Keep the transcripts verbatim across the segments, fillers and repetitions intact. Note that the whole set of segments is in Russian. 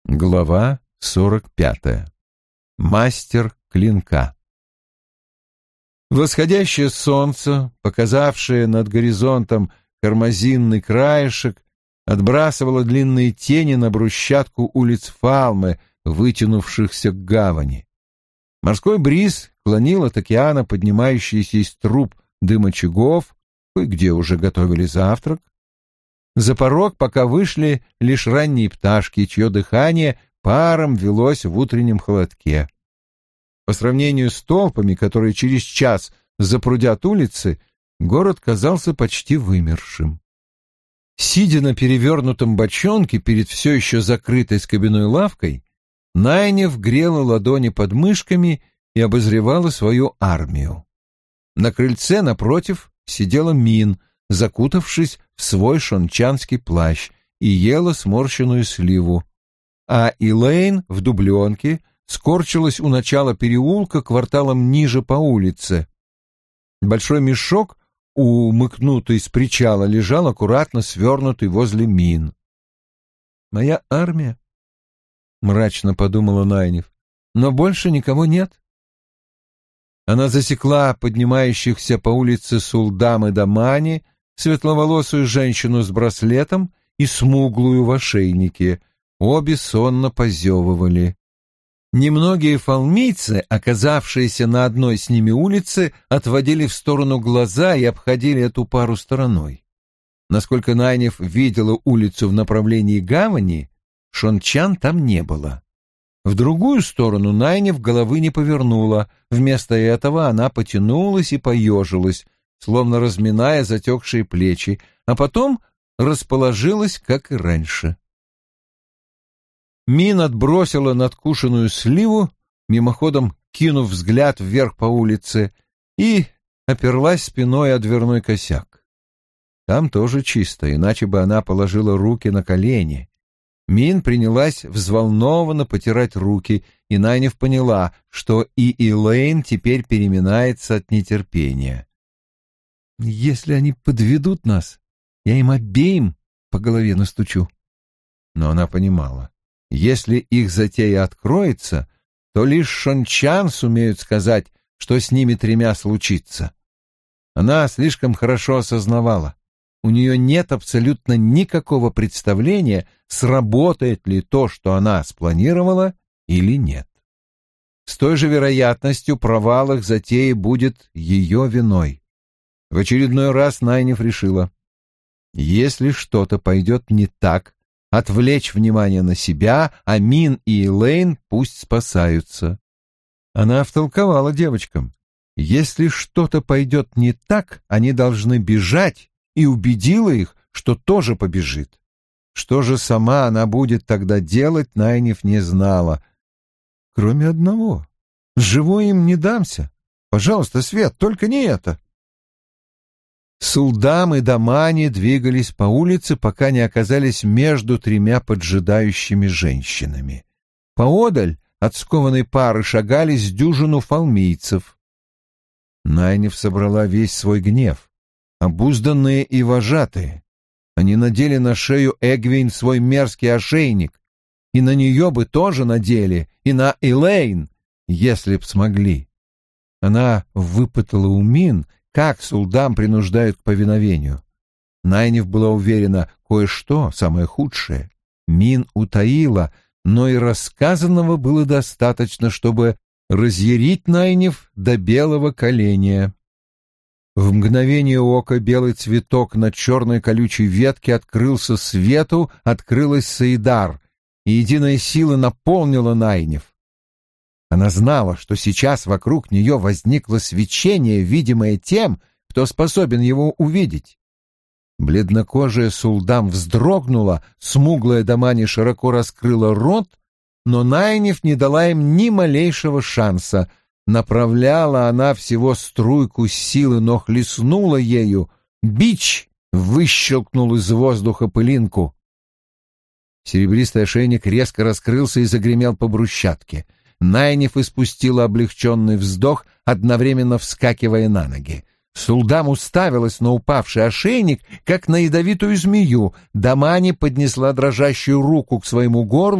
Глава сорок пятая. Мастер клинка. Восходящее солнце, показавшее над горизонтом кармазинный краешек, отбрасывало длинные тени на брусчатку улиц Фалмы, вытянувшихся к гавани. Морской бриз клонил от океана поднимающиеся из труб дым очагов, кое-где уже готовили завтрак. За порог пока вышли лишь ранние пташки, чье дыхание паром велось в утреннем холодке. По сравнению с толпами, которые через час запрудят улицы, город казался почти вымершим. Сидя на перевернутом бочонке перед все еще закрытой скобяной лавкой, Найнев грела ладони под мышками и обозревала свою армию. На крыльце напротив сидела Мин, закутавшись в свой шончанский плащ, и ела сморщенную сливу, а Элейн в дубленке скорчилась у начала переулка кварталом ниже по улице. Большой мешок, умыкнутый с причала, лежал аккуратно свернутый возле Мин. «Моя армия», — мрачно подумала Найнев, — «но больше никого нет». Она засекла поднимающихся по улице Сулдам и Дамани, светловолосую женщину с браслетом и смуглую в ошейнике. Обе сонно позевывали. Немногие фалмийцы, оказавшиеся на одной с ними улице, отводили в сторону глаза и обходили эту пару стороной. Насколько Найнев видела улицу в направлении гавани, шончан там не было. В другую сторону Найнев головы не повернула, вместо этого она потянулась и поежилась, словно разминая затекшие плечи, а потом расположилась, как и раньше. Мин отбросила надкушенную сливу, мимоходом кинув взгляд вверх по улице, и оперлась спиной о дверной косяк. Там тоже чисто, иначе бы она положила руки на колени. Мин принялась взволнованно потирать руки, и Найнев поняла, что и Элейн теперь переминается от нетерпения. «Если они подведут нас, я им обеим по голове настучу». Но она понимала, если их затея откроется, то лишь шончан сумеют сказать, что с ними тремя случится. Она слишком хорошо осознавала, у нее нет абсолютно никакого представления, сработает ли то, что она спланировала, или нет. С той же вероятностью провал их затеи будет ее виной. В очередной раз Найнев решила, если что-то пойдет не так, отвлечь внимание на себя, а Мин и Элейн пусть спасаются. Она втолковала девочкам, если что-то пойдет не так, они должны бежать, и убедила их, что тоже побежит. Что же сама она будет тогда делать, Найнев не знала. Кроме одного. Живой им не дамся. Пожалуйста, Свет, только не это. Сулдам и Дамани двигались по улице, пока не оказались между тремя поджидающими женщинами. Поодаль от скованной пары шагали с дюжину фалмийцев. Найнев собрала весь свой гнев. Обузданные и вожатые. Они надели на шею Эгвейн свой мерзкий ошейник, и на нее бы тоже надели, и на Элейн, если б смогли. Она выпытала у Мин, как Сулдам принуждают к повиновению. Найнев была уверена, кое-что, самое худшее, Мин утаила, но и рассказанного было достаточно, чтобы разъярить Найнев до белого коленя. В мгновение ока белый цветок на черной колючей ветке открылся свету, открылась Саидар, и единая сила наполнила Найнев. Она знала, что сейчас вокруг нее возникло свечение, видимое тем, кто способен его увидеть. Бледнокожая Сулдам вздрогнула, смуглая Дамани широко раскрыла рот, но Найнев не дала им ни малейшего шанса. Направляла она всего струйку силы, но хлестнула ею. Бич выщелкнул из воздуха пылинку. Серебристый ошейник резко раскрылся и загремел по брусчатке. Найнев испустила облегченный вздох, одновременно вскакивая на ноги. Сулдам уставилась на упавший ошейник, как на ядовитую змею. Дамани поднесла дрожащую руку к своему горлу,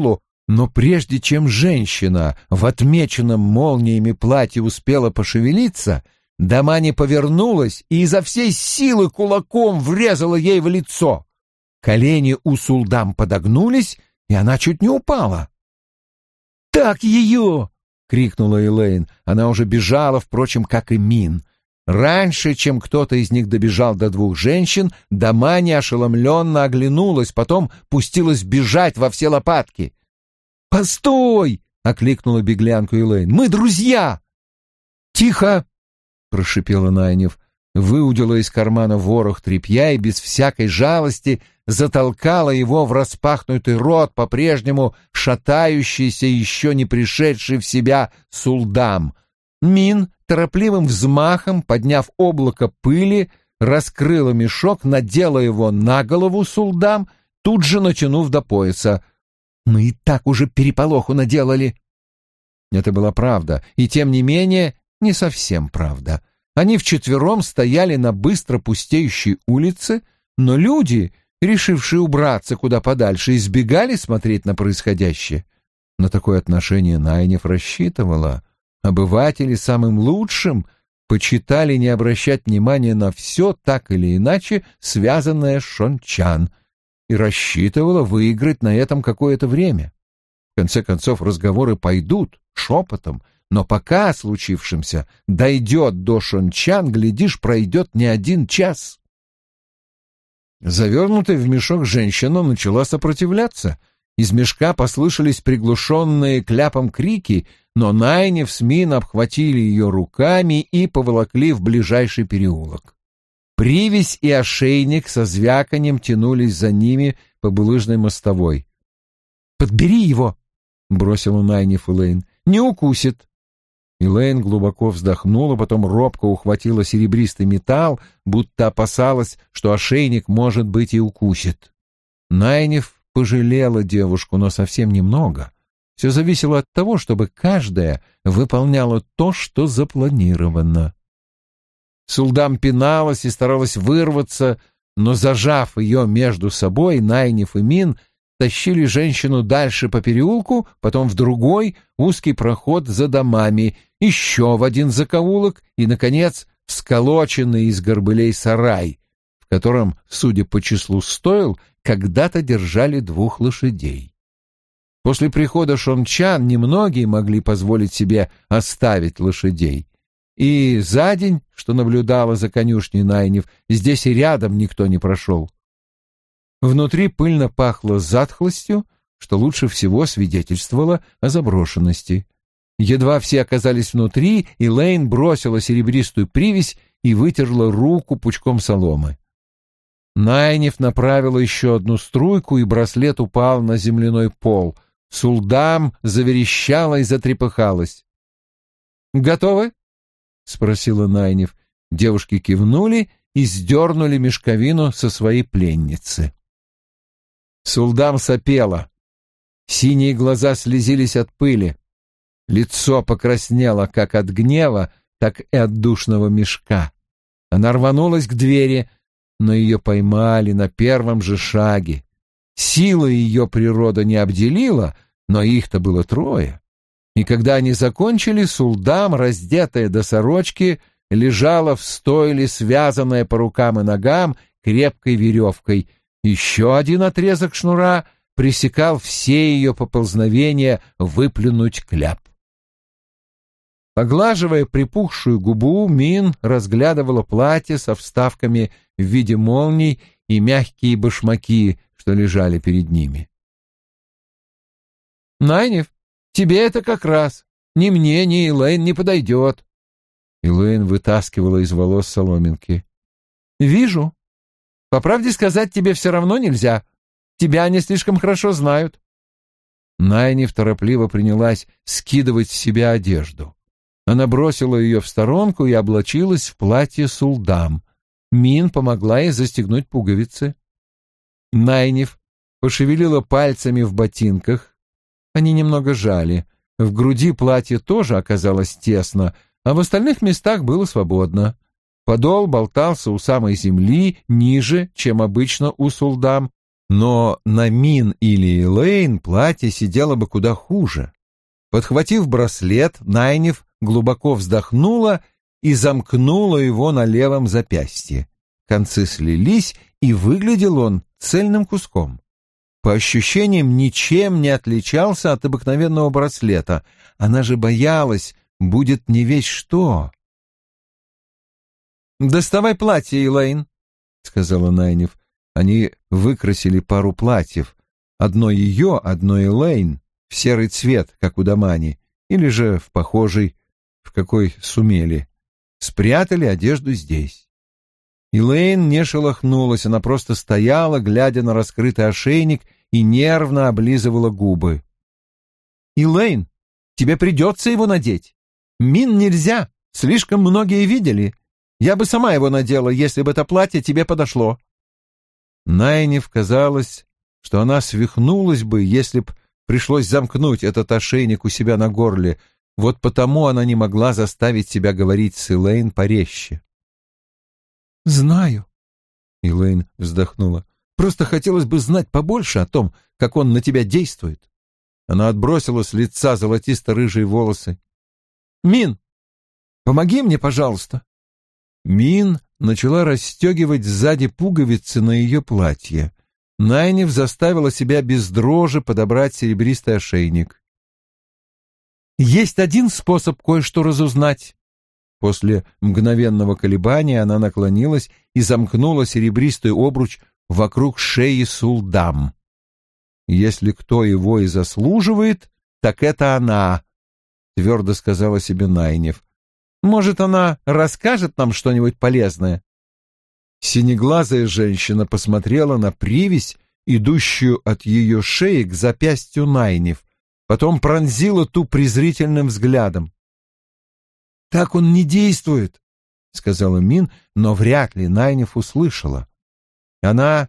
Но прежде чем женщина в отмеченном молниями платье успела пошевелиться, Дамани повернулась и изо всей силы кулаком врезала ей в лицо. Колени у Сулдам подогнулись, и она чуть не упала. «Так ее!» — крикнула Элейн. Она уже бежала, впрочем, как и Мин. Раньше, чем кто-то из них добежал до двух женщин, Дамани ошеломленно оглянулась, потом пустилась бежать во все лопатки. «Постой!» — окликнула беглянку Элейн. «Мы друзья!» «Тихо!» — прошипела Найниф, выудила из кармана ворох тряпья и без всякой жалости затолкала его в распахнутый рот по-прежнему шатающийся, еще не пришедший в себя Сулдам. Мин торопливым взмахом, подняв облако пыли, раскрыла мешок, надела его на голову Сулдам, тут же натянув до пояса. «Мы и так уже переполоху наделали». Это была правда, и тем не менее не совсем правда. Они вчетвером стояли на быстро пустеющей улице, но люди, решившие убраться куда подальше, избегали смотреть на происходящее. На такое отношение Найниф рассчитывала. Обыватели самым лучшим почитали не обращать внимания на все, так или иначе, связанное с Шончан, и рассчитывала выиграть на этом какое-то время. В конце концов, разговоры пойдут шепотом, но пока о случившемся дойдет до Шончан, глядишь, пройдет не один час. Завернутая в мешок женщина начала сопротивляться. Из мешка послышались приглушенные кляпом крики, но Найниф с Мин обхватили ее руками и поволокли в ближайший переулок. Привязь и ошейник со звяканием тянулись за ними по булыжной мостовой. «Подбери его!» — бросила Найниф Элейн. «Не укусит!» Элейн глубоко вздохнула, потом робко ухватила серебристый металл, будто опасалась, что ошейник, может быть, и укусит. Найниф пожалела девушку, но совсем немного. Все зависело от того, чтобы каждая выполняла то, что запланировано. Сулдам пиналась и старалась вырваться, но, зажав ее между собой, Найниф и Мин тащили женщину дальше по переулку, потом в другой узкий проход за домами, еще в один закоулок и, наконец, сколоченный из горбылей сарай, в котором, судя по числу стойл, когда-то держали двух лошадей. После прихода Шончан немногие могли позволить себе оставить лошадей. И за день, что наблюдала за конюшней Найниф, здесь и рядом никто не прошел. Внутри пыльно пахло затхлостью, что лучше всего свидетельствовало о заброшенности. Едва все оказались внутри, Элейн бросила серебристую привязь и вытерла руку пучком соломы. Найниф направила еще одну струйку, и браслет упал на земляной пол. Сулдам заверещала и затрепыхалась. «Готовы?» — спросила Найниф. Девушки кивнули и сдернули мешковину со своей пленницы. Сулдам сопела. Синие глаза слезились от пыли. Лицо покраснело как от гнева, так и от душного мешка. Она рванулась к двери, но ее поймали на первом же шаге. Силы ее природа не обделила, но их-то было трое. И когда они закончили, Сулдам, раздетая до сорочки, лежала в стойле, связанная по рукам и ногам крепкой веревкой. Еще один отрезок шнура пресекал все ее поползновения выплюнуть кляп. Поглаживая припухшую губу, Мин разглядывала платье со вставками в виде молний и мягкие башмаки, что лежали перед ними. «Найниф, тебе это как раз. Ни мне, ни Элейн не подойдет». Элейн вытаскивала из волос соломинки. «Вижу. По правде сказать, тебе все равно нельзя. Тебя они слишком хорошо знают». Найниф торопливо принялась скидывать с себя одежду. Она бросила ее в сторонку и облачилась в платье Сулдам. Мин помогла ей застегнуть пуговицы. Найниф пошевелила пальцами в ботинках. Они немного жали. В груди платье тоже оказалось тесно, а в остальных местах было свободно. Подол болтался у самой земли, ниже, чем обычно у Сулдам, Но на Мин или Элейн платье сидело бы куда хуже. Подхватив браслет, Найниф глубоко вздохнула и замкнула его на левом запястье. Концы слились, и выглядел он цельным куском. По ощущениям, ничем не отличался от обыкновенного браслета. Она же боялась, будет не весь что. «Доставай платье, Элейн», — сказала Найниф. Они выкрасили пару платьев. Одно ее, одно Элейн, в серый цвет, как у Дамани, или же в похожий, в какой сумели. Спрятали одежду здесь. Элейн не шелохнулась, она просто стояла, глядя на раскрытый ошейник, и нервно облизывала губы. «Элейн, тебе придется его надеть. Мин нельзя, слишком многие видели. Я бы сама его надела, если бы это платье тебе подошло». Найниф казалось, что она свихнулась бы, если б пришлось замкнуть этот ошейник у себя на горле. Вот потому она не могла заставить себя говорить с Элейн порезче. «Знаю», — Элейн вздохнула. «Просто хотелось бы знать побольше о том, как он на тебя действует». Она отбросила с лица золотисто-рыжие волосы. «Мин, помоги мне, пожалуйста». Мин начала расстегивать сзади пуговицы на ее платье. Найниф заставила себя без дрожи подобрать серебристый ошейник. «Есть один способ кое-что разузнать». После мгновенного колебания она наклонилась и замкнула серебристый обруч вокруг шеи Сулдам. «Если кто его и заслуживает, так это она», — твердо сказала себе Найниф. «Может, она расскажет нам что-нибудь полезное?» Синеглазая женщина посмотрела на привязь, идущую от ее шеи к запястью Найниф, потом пронзила ту презрительным взглядом. «Так он не действует», — сказала Мин, но вряд ли Найниф услышала. Она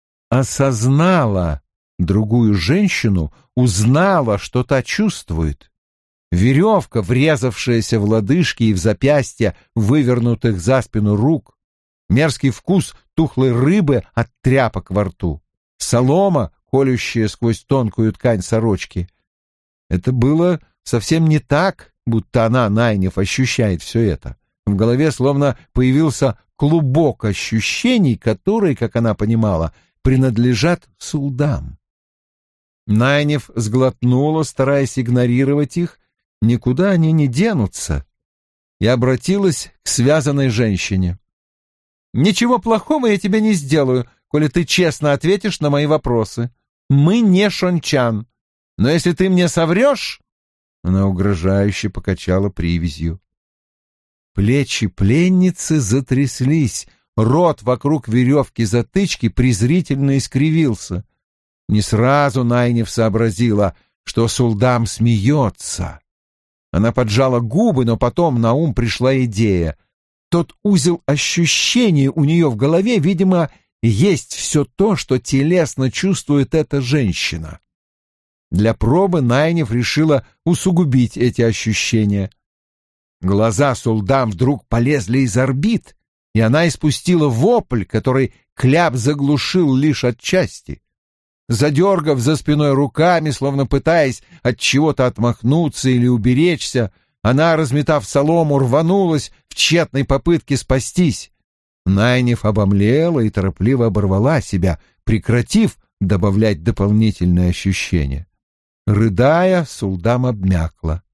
осознала другую женщину, узнала, что та чувствует. Веревка, врезавшаяся в лодыжки и в запястья, вывернутых за спину рук, мерзкий вкус тухлой рыбы от тряпок во рту, солома, колющая сквозь тонкую ткань сорочки. Это было совсем не так, будто она, Найниф, ощущает все это. В голове словно появился клубок ощущений, которые, как она понимала, принадлежат Сулдам. Найниф сглотнула, стараясь игнорировать их, никуда они не денутся, и обратилась к связанной женщине. «Ничего плохого я тебе не сделаю, коли ты честно ответишь на мои вопросы. Мы не Шончан, но если ты мне соврешь...» Она угрожающе покачала привязью. Плечи пленницы затряслись, рот вокруг веревки затычки презрительно искривился. Не сразу Найниф сообразила, что Сулдам смеется. Она поджала губы, но потом на ум пришла идея. Тот узел ощущений у нее в голове, видимо, есть все то, что телесно чувствует эта женщина. Для пробы Найниф решила усугубить эти ощущения. Глаза Сулдам вдруг полезли из орбит, и она испустила вопль, который Кляп заглушил лишь отчасти. Задергав за спиной руками, словно пытаясь от чего-то отмахнуться или уберечься, она, разметав солому, рванулась в тщетной попытке спастись. Найниф обомлела и торопливо оборвала себя, прекратив добавлять дополнительные ощущения. Рыдая, Сулдам обмякла.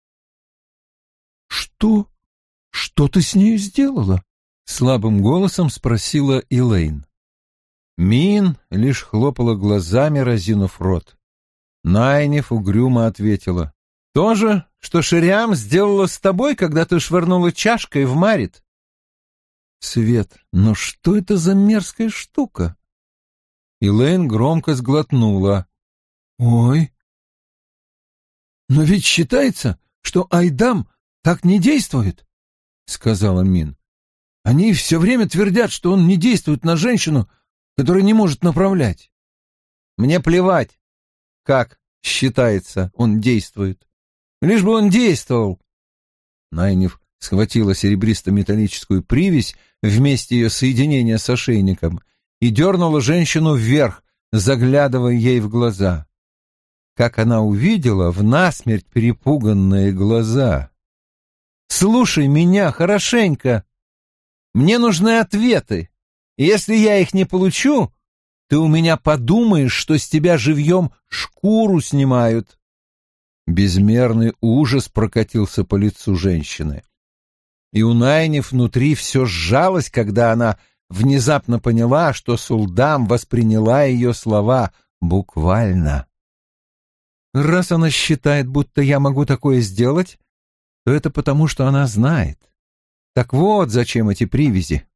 «Что? Что ты с нею сделала?» — слабым голосом спросила Элейн. Мин лишь хлопала глазами, разинув рот. Найниф угрюмо ответила. «То же, что Шириам сделала с тобой, когда ты швырнула чашкой в Марит». «Свет, но что это за мерзкая штука?» Элейн громко сглотнула. «Ой, но ведь считается, что Айдам так не действует», — сказала Мин. «Они все время твердят, что он не действует на женщину, которая не может направлять». «Мне плевать, как считается он действует. Лишь бы он действовал». Найниф схватила серебристо-металлическую привязь вместе ее соединения с ошейником и дернула женщину вверх, заглядывая ей в глаза. Как она увидела в насмерть перепуганные глаза. «Слушай меня хорошенько. Мне нужны ответы. И если я их не получу, ты у меня подумаешь, что с тебя живьем шкуру снимают». Безмерный ужас прокатился по лицу женщины. И у Найниф внутри все сжалось, когда она внезапно поняла, что Сулдам восприняла ее слова буквально. «Раз она считает, будто я могу такое сделать, то это потому, что она знает. Так вот, зачем эти привязи».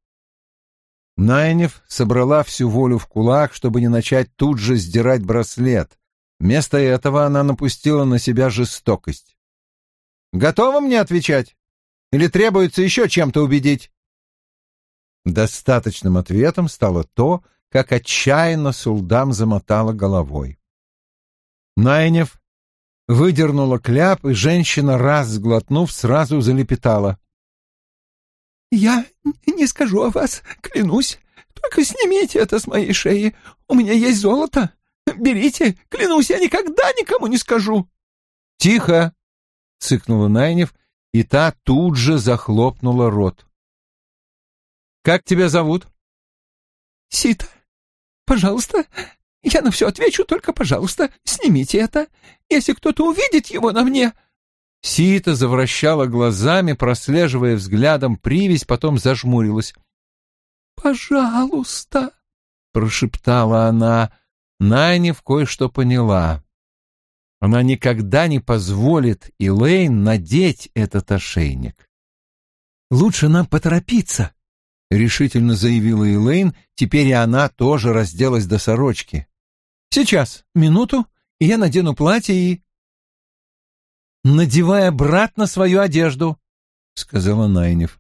Найниф собрала всю волю в кулак, чтобы не начать тут же сдирать браслет. Вместо этого она напустила на себя жестокость. «Готова мне отвечать? Или требуется еще чем-то убедить?» Достаточным ответом стало то, как отчаянно Сулдам замотала головой. Найниф выдернула кляп, и женщина, раз сглотнув, сразу залепетала. «Я не скажу о вас, клянусь. Только снимите это с моей шеи. У меня есть золото. Берите, клянусь, я никогда никому не скажу». «Тихо!» — цыкнула Найниф, и та тут же захлопнула рот. «Как тебя зовут?» «Сита. Пожалуйста, я на все отвечу, только, пожалуйста, снимите это. Если кто-то увидит его на мне...» Сита завращала глазами, прослеживая взглядом привязь, потом зажмурилась. «Пожалуйста», — прошептала она. Найниф кое-что поняла. Она никогда не позволит Элейн надеть этот ошейник. «Лучше нам поторопиться», — решительно заявила Элейн. Теперь и она тоже разделась до сорочки. «Сейчас, минуту, и я надену платье и...» «Надевай обратно свою одежду», — сказала Найниф.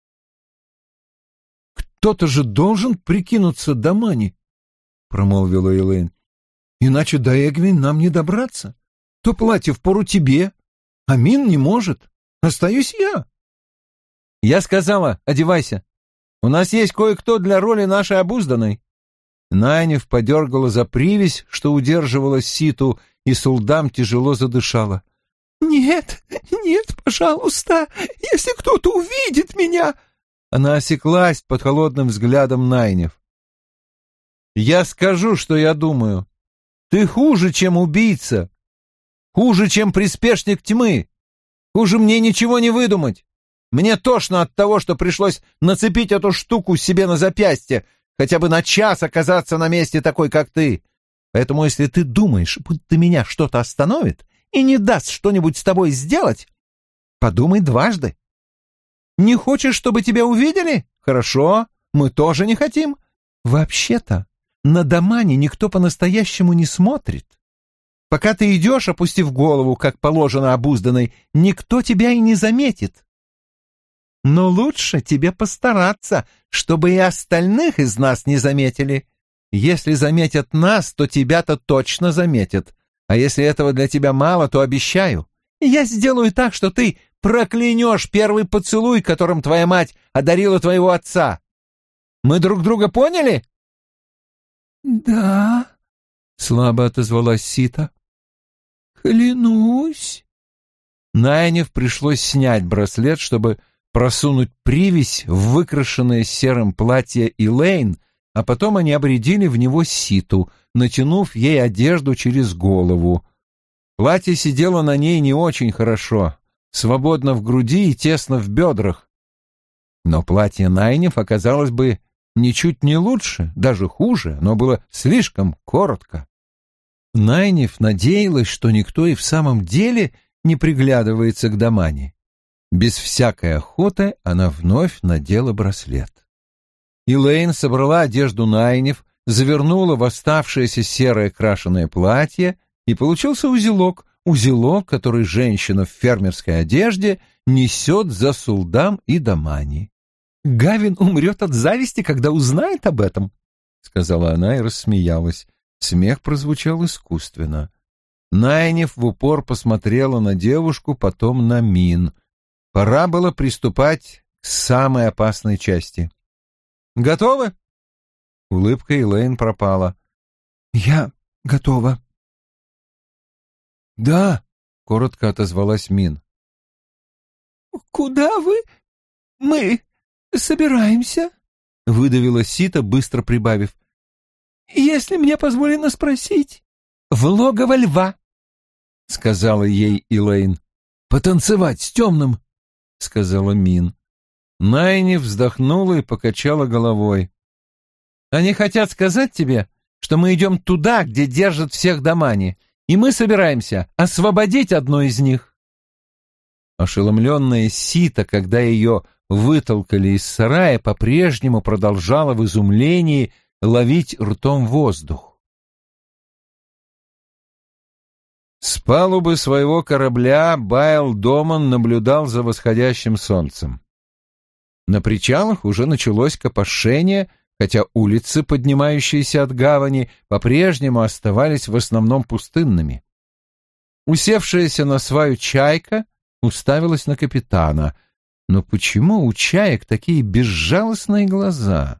«Кто-то же должен прикинуться до Мани», — промолвила Элейн. «Иначе до Эгвин нам не добраться. То платье впору тебе, а Мин не может. Остаюсь я». «Я сказала, одевайся. У нас есть кое-кто для роли нашей обузданной». Найниф подергала за привязь, что удерживала Ситу, и Сулдам тяжело задышала. «Нет, нет, пожалуйста, если кто-то увидит меня...» Она осеклась под холодным взглядом Найниф. «Я скажу, что я думаю. Ты хуже, чем убийца. Хуже, чем приспешник тьмы. Хуже мне ничего не выдумать. Мне тошно от того, что пришлось нацепить эту штуку себе на запястье, хотя бы на час оказаться на месте такой, как ты. Поэтому, если ты думаешь, будто меня что-то остановит и не даст что-нибудь с тобой сделать, подумай дважды. Не хочешь, чтобы тебя увидели? Хорошо, мы тоже не хотим. Вообще-то на Дамане никто по-настоящему не смотрит. Пока ты идешь, опустив голову, как положено обузданной, никто тебя и не заметит. Но лучше тебе постараться, чтобы и остальных из нас не заметили. Если заметят нас, то тебя-то точно заметят. А если этого для тебя мало, то обещаю, я сделаю так, что ты проклянешь первый поцелуй, которым твоя мать одарила твоего отца. Мы друг друга поняли?» «Да», — слабо отозвалась Сита. «Клянусь». Найниф пришлось снять браслет, чтобы просунуть привязь в выкрашенное серым платье Элейн, а потом они обрядили в него Ситу, натянув ей одежду через голову. Платье сидело на ней не очень хорошо, свободно в груди и тесно в бедрах. Но платье Найниф оказалось бы ничуть не лучше, даже хуже, но было слишком коротко. Найниф надеялась, что никто и в самом деле не приглядывается к Дамане. Без всякой охоты она вновь надела браслет. Элейн собрала одежду Найниф, завернула в оставшееся серое крашеное платье, и получился узелок, узелок, который женщина в фермерской одежде несет за Сулдам и Дамани. «Гавин умрет от зависти, когда узнает об этом», — сказала она и рассмеялась. Смех прозвучал искусственно. Найниф в упор посмотрела на девушку, потом на Мин. Пора было приступать к самой опасной части. «Готовы?» Улыбка Элейн пропала. «Я готова». «Да», — коротко отозвалась Мин. «Куда вы? Мы собираемся?» — выдавила Сита, быстро прибавив. «Если мне позволено спросить, в логово льва», — сказала ей Элейн. «Потанцевать с темным», — сказала Мин. Найни вздохнула и покачала головой. «Они хотят сказать тебе, что мы идем туда, где держат всех Домани, и мы собираемся освободить одну из них». Ошеломленная Сита, когда ее вытолкали из сарая, по-прежнему продолжала в изумлении ловить ртом воздух. С палубы своего корабля Байл Доман наблюдал за восходящим солнцем. На причалах уже началось копошение, хотя улицы, поднимающиеся от гавани, по-прежнему оставались в основном пустынными. Усевшаяся на сваю чайка уставилась на капитана. Но почему у чаек такие безжалостные глаза?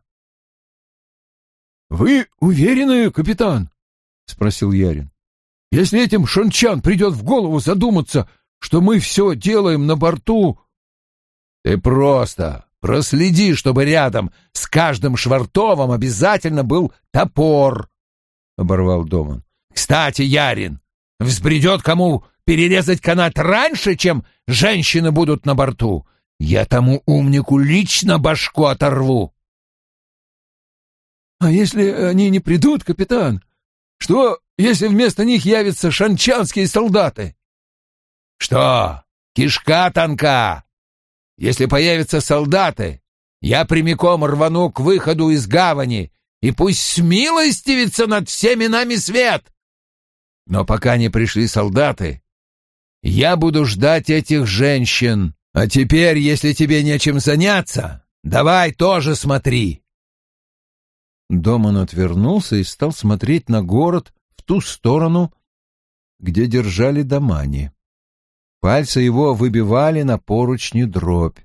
— Вы уверены, капитан? — спросил Ярин. — Если этим шончан придет в голову задуматься, что мы все делаем на борту... — Ты просто проследи, чтобы рядом с каждым швартовым обязательно был топор, — оборвал Доман. — Кстати, Ярин, взбредет кому перерезать канат раньше, чем женщины будут на борту, я тому умнику лично башку оторву. — А если они не придут, капитан? Что, если вместо них явятся шанчанские солдаты? — Что, кишка тонка? Если появятся солдаты, я прямиком рвану к выходу из гавани, и пусть смилостивится над всеми нами свет. Но пока не пришли солдаты, я буду ждать этих женщин. А теперь, если тебе нечем заняться, давай тоже смотри. Доман отвернулся и стал смотреть на город в ту сторону, где держали Домани. Пальцы его выбивали на поручни дробь.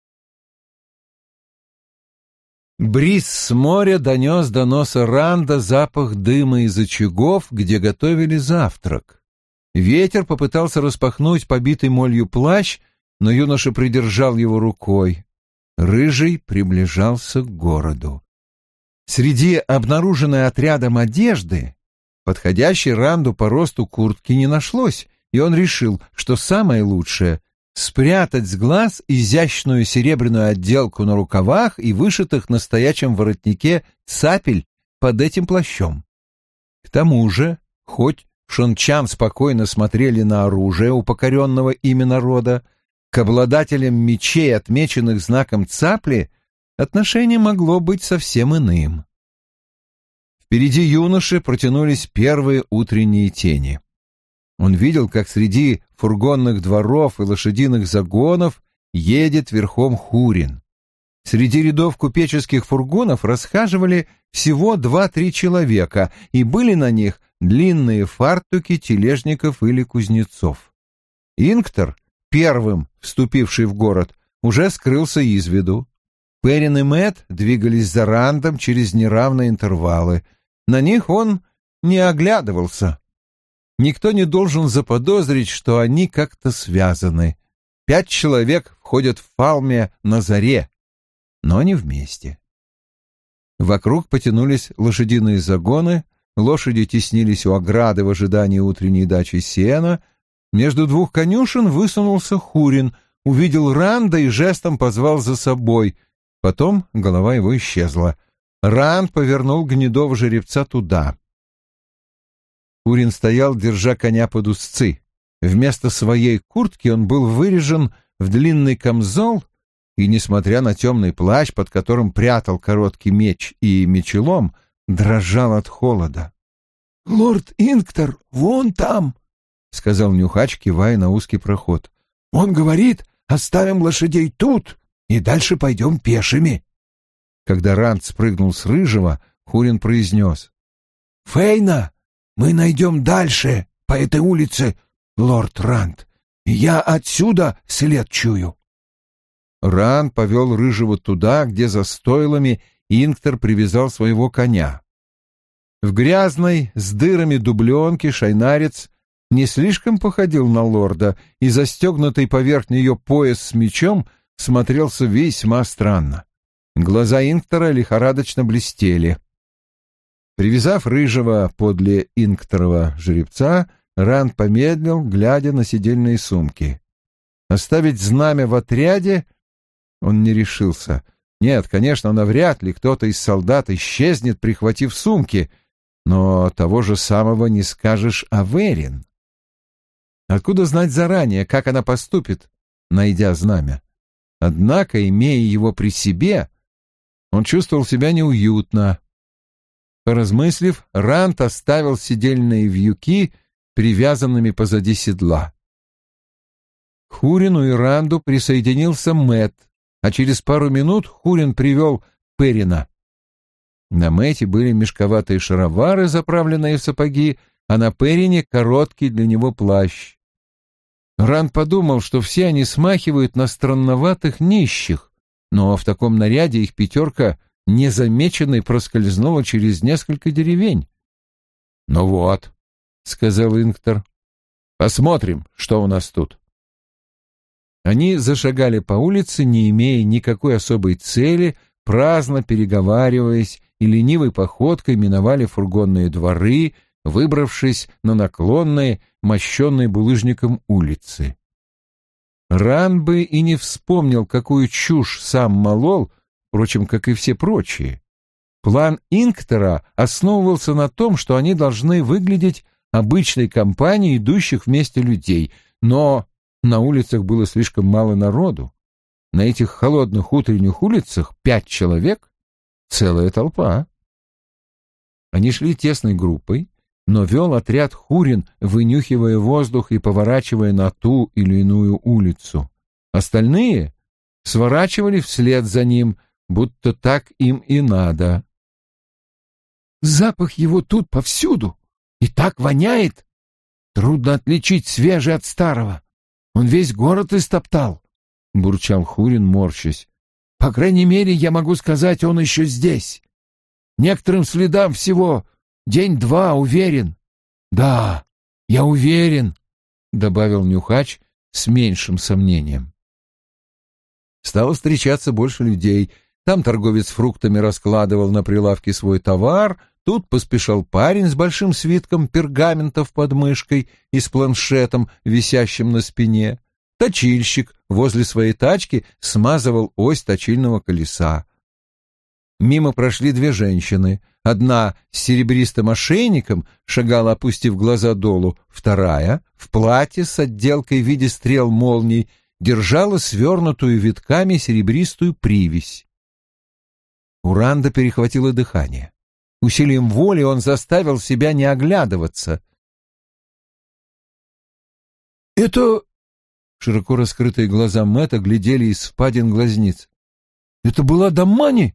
Бриз с моря донес до носа Ранда запах дыма из очагов, где готовили завтрак. Ветер попытался распахнуть побитый молью плащ, но юноша придержал его рукой. Рыжий приближался к городу. Среди обнаруженной отрядом одежды подходящей Ранду по росту куртки не нашлось, и он решил, что самое лучшее — спрятать с глаз изящную серебряную отделку на рукавах и вышитых на стоячем воротнике цапель под этим плащом. К тому же, хоть шончан спокойно смотрели на оружие у покоренного ими народа, к обладателям мечей, отмеченных знаком цапли, отношение могло быть совсем иным. Впереди юноши протянулись первые утренние тени. Он видел, как среди фургонных дворов и лошадиных загонов едет верхом Хурин. Среди рядов купеческих фургонов расхаживали всего два-три человека, и были на них длинные фартуки тележников или кузнецов. Инктор, первым вступивший в город, уже скрылся из виду. Перин и Мэтт двигались за Рандом через неравные интервалы. На них он не оглядывался. Никто не должен заподозрить, что они как-то связаны. Пять человек входят в Фалме на заре, но не вместе. Вокруг потянулись лошадиные загоны, лошади теснились у ограды в ожидании утренней дачи сена. Между двух конюшен высунулся Хурин, увидел Ранда и жестом позвал за собой. Потом голова его исчезла. Ранд повернул гнедого жеребца туда. Хурин стоял, держа коня под узцы. Вместо своей куртки он был вырежен в длинный камзол и, несмотря на темный плащ, под которым прятал короткий меч и мечелом, дрожал от холода. — Лорд Инктор вон там, — сказал Нюхач, кивая на узкий проход. — Он говорит, оставим лошадей тут и дальше пойдем пешими. Когда Ранд спрыгнул с Рыжего, Хурин произнес: — Фейна мы найдем дальше по этой улице, лорд Ранд. Я отсюда след чую. Ранд повел Рыжего туда, где за стойлами Инктор привязал своего коня. В грязной, с дырами дубленке шайнарец не слишком походил на лорда, и застегнутый поверх нее пояс с мечом смотрелся весьма странно. Глаза Инктора лихорадочно блестели. Привязав рыжего подле Инкторова жеребца, Ранд помедлил, глядя на седельные сумки. Оставить знамя в отряде он не решился. Нет, конечно, навряд ли кто-то из солдат исчезнет, прихватив сумки, но того же самого не скажешь о Верин. Откуда знать заранее, как она поступит, найдя знамя? Однако, имея его при себе, он чувствовал себя неуютно. Поразмыслив, Ранд оставил седельные вьюки привязанными позади седла. К Хурину и Ранду присоединился Мэтт, а через пару минут Хурин привел Перина. На Мэтте были мешковатые шаровары, заправленные в сапоги, а на Перине короткий для него плащ. Ранд подумал, что все они смахивают на странноватых нищих, но в таком наряде их пятерка незамеченной проскользнула через несколько деревень. «Ну вот», — сказал Инктор, — «посмотрим, что у нас тут». Они зашагали по улице, не имея никакой особой цели, праздно переговариваясь, и ленивой походкой миновали фургонные дворы, выбравшись на наклонные, мощенные булыжником улицы. Ранд бы и не вспомнил, какую чушь сам молол, впрочем, как и все прочие. План Инктора основывался на том, что они должны выглядеть обычной компанией идущих вместе людей, но на улицах было слишком мало народу. На этих холодных утренних улицах пять человек — целая толпа. Они шли тесной группой, но вел отряд Хурин, вынюхивая воздух и поворачивая на ту или иную улицу. Остальные сворачивали вслед за ним, будто так им и надо. «Запах его тут повсюду, и так воняет! Трудно отличить свежий от старого. Он весь город истоптал», — бурчал Хурин, морщась. «По крайней мере, я могу сказать, он еще здесь. Некоторым следам всего день-два, уверен». «Да, я уверен», — добавил Нюхач с меньшим сомнением. Стало встречаться больше людей. Там торговец фруктами раскладывал на прилавке свой товар, тут поспешал парень с большим свитком пергаментов под мышкой и с планшетом, висящим на спине. Точильщик возле своей тачки смазывал ось точильного колеса. Мимо прошли две женщины. Одна с серебристым ошейником шагала, опустив глаза долу, вторая, в платье с отделкой в виде стрел молний, держала свернутую витками серебристую привязь. У Ранда перехватило дыхание. Усилием воли он заставил себя не оглядываться. «Это...» — широко раскрытые глаза Мэтта глядели из впадин глазниц. «Это была Даммани?»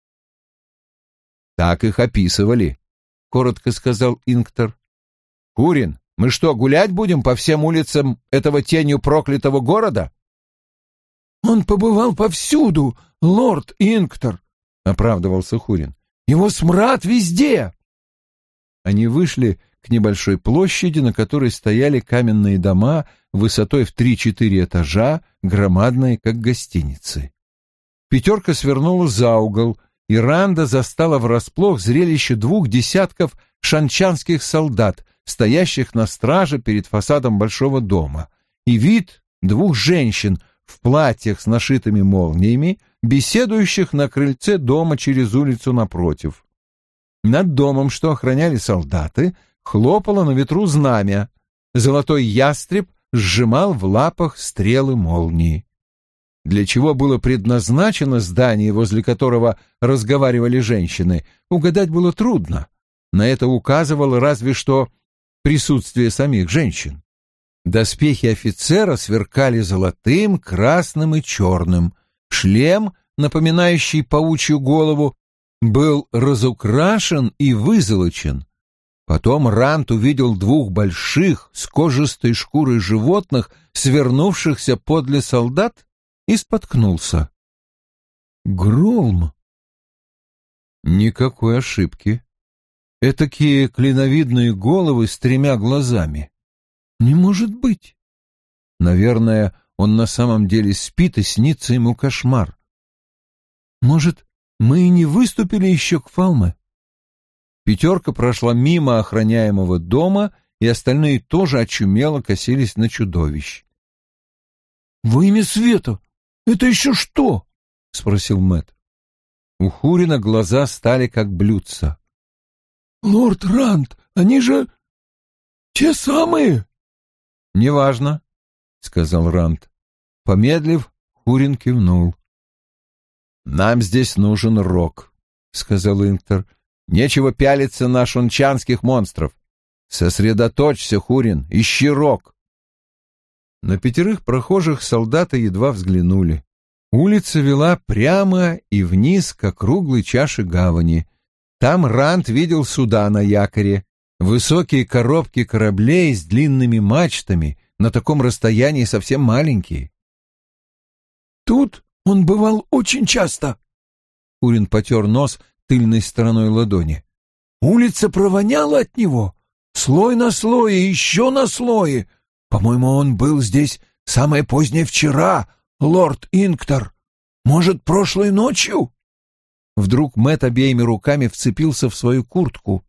«Так их описывали», — коротко сказал Инктор. «Хурин, мы что, гулять будем по всем улицам этого тенью проклятого города?» «Он побывал повсюду, лорд Инктор», — оправдывался Хурин. «Его смрад везде!» Они вышли к небольшой площади, на которой стояли каменные дома высотой в три-четыре этажа, громадные, как гостиницы. Пятерка свернула за угол, и Ранда застала врасплох зрелище двух десятков шанчанских солдат, стоящих на страже перед фасадом большого дома, и вид двух женщин в платьях с нашитыми молниями, беседующих на крыльце дома через улицу напротив. Над домом, что охраняли солдаты, хлопало на ветру знамя. Золотой ястреб сжимал в лапах стрелы молнии. Для чего было предназначено здание, возле которого разговаривали женщины, угадать было трудно. На это указывало разве что присутствие самих женщин. Доспехи офицера сверкали золотым, красным и черным. Шлем, напоминающий паучью голову, был разукрашен и вызолочен. Потом Ранд увидел двух больших, с кожистой шкурой животных, свернувшихся подле солдат, и споткнулся. Гролм. Никакой ошибки. этакие клиновидные головы с тремя глазами. Не может быть. Наверное, он на самом деле спит и снится ему кошмар. Может, мы и не выступили еще к Фалме? Пятерка прошла мимо охраняемого дома, и остальные тоже очумело косились на чудовищ. «Во имя света! Это еще что?» — спросил Мэтт. У Хурина глаза стали как блюдца. «Лорд Ранд, они же те самые!» «Неважно», — сказал Ранд. Помедлив, Хурин кивнул. «Нам здесь нужен Рок», — сказал Инктор. «Нечего пялиться на шунчанских монстров. Сосредоточься, Хурин, ищи Рок». На пятерых прохожих солдаты едва взглянули. Улица вела прямо и вниз к округлой чаше гавани. Там Ранд видел суда на якоре, высокие коробки кораблей с длинными мачтами, на таком расстоянии совсем маленькие. «Тут он бывал очень часто», — Хурин потер нос тыльной стороной ладони. «Улица провоняла от него. Слой на слое, еще на слое. По-моему, он был здесь самое позднее вчера, лорд Инктор. Может, прошлой ночью?» Вдруг Мэтт обеими руками вцепился в свою куртку.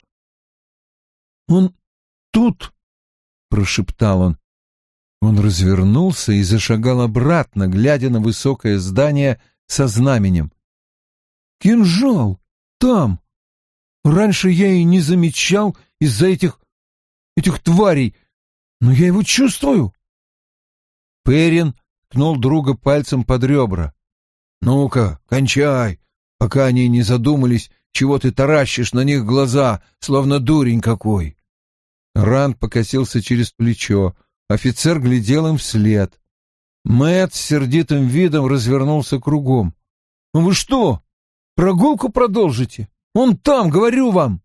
«Он тут!» — прошептал он. Он развернулся и зашагал обратно, глядя на высокое здание со знаменем. «Кинжал! Там! Раньше я и не замечал из-за этих... этих тварей, но я его чувствую!» Перин ткнул друга пальцем под ребра. «Ну-ка, кончай, пока они не задумались, чего ты таращишь на них глаза, словно дурень какой!» Ранд покосился через плечо. Офицер глядел им вслед. Мэтт с сердитым видом развернулся кругом. «Вы что, прогулку продолжите? Он там, говорю вам!»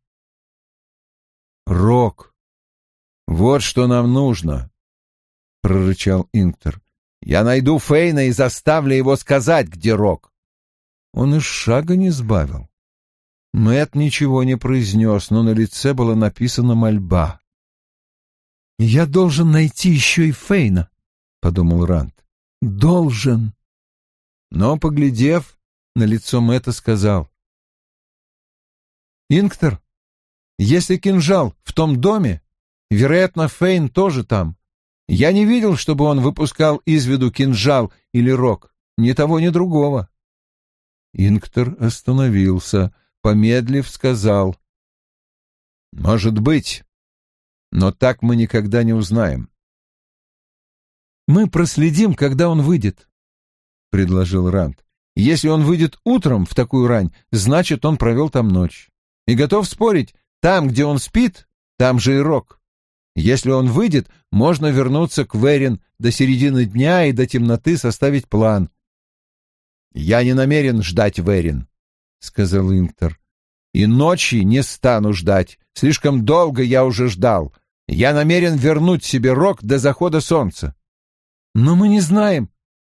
«Рок, вот что нам нужно», — прорычал Инктор. «Я найду Фейна и заставлю его сказать, где Рок». Он и шага не сбавил. Мэтт ничего не произнес, но на лице была написана мольба. «Я должен найти еще и Фейна», — подумал Ранд. «Должен». Но, поглядев, на лицо Мэтта сказал. «Инктор, если кинжал в том доме, вероятно, Фейн тоже там. Я не видел, чтобы он выпускал из виду кинжал или Рок, ни того, ни другого». Инктор остановился, помедлив, сказал. «Может быть. Но так мы никогда не узнаем». «Мы проследим, когда он выйдет», — предложил Ранд. «Если он выйдет утром в такую рань, значит, он провел там ночь. И готов спорить, там, где он спит, там же и Рок. Если он выйдет, можно вернуться к Верин до середины дня и до темноты составить план». «Я не намерен ждать Верин», — сказал Инктор. «И ночи не стану ждать. Слишком долго я уже ждал. Я намерен вернуть себе Рок до захода солнца». «Но мы не знаем».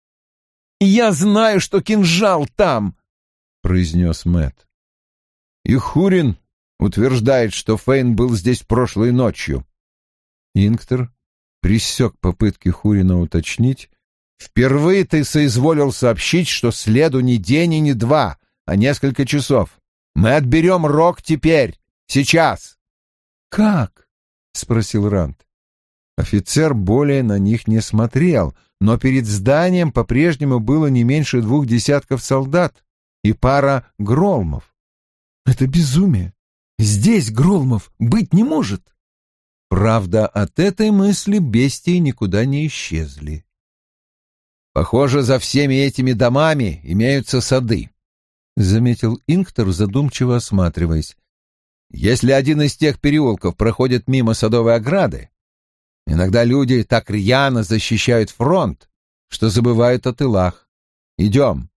«Я знаю, что кинжал там», — произнес Мэтт. «И Хурин утверждает, что Фейн был здесь прошлой ночью». Инктор пресек попытки Хурина уточнить. «Впервые ты соизволил сообщить, что следу не день и не два, а несколько часов. Мы отберем Рок теперь, сейчас». «Как?» — спросил Ранд. Офицер более на них не смотрел, но перед зданием по-прежнему было не меньше двух десятков солдат и пара гролмов. «Это безумие! Здесь гролмов быть не может!» Правда, от этой мысли бестии никуда не исчезли. «Похоже, за всеми этими домами имеются сады», — заметил Инктор, задумчиво осматриваясь. «Если один из тех переулков проходит мимо садовой ограды, иногда люди так рьяно защищают фронт, что забывают о тылах. Идем».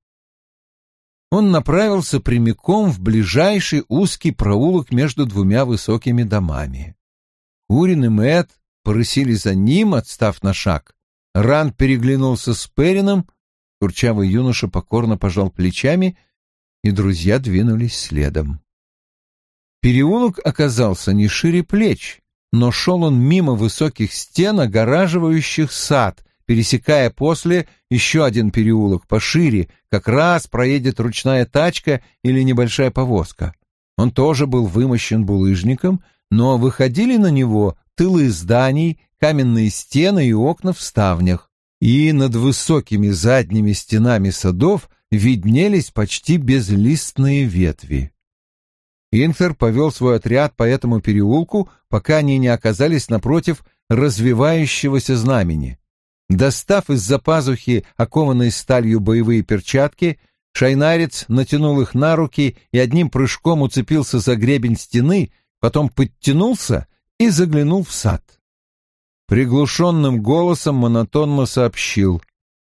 Он направился прямиком в ближайший узкий проулок между двумя высокими домами. Хурин и Мэтт порысили за ним, отстав на шаг. Ранд переглянулся с Перином, курчавый юноша покорно пожал плечами, и друзья двинулись следом. Переулок оказался не шире плеч, но шел он мимо высоких стен, огораживающих сад, пересекая после еще один переулок пошире, как раз проедет ручная тачка или небольшая повозка. Он тоже был вымощен булыжником, но выходили на него тылы зданий, каменные стены и окна в ставнях, и над высокими задними стенами садов виднелись почти безлистные ветви. Инктор повел свой отряд по этому переулку, пока они не оказались напротив развивающегося знамени. Достав из-за пазухи окованные сталью боевые перчатки, шайнарец натянул их на руки и одним прыжком уцепился за гребень стены, потом подтянулся и заглянул в сад. Приглушенным голосом монотонно сообщил: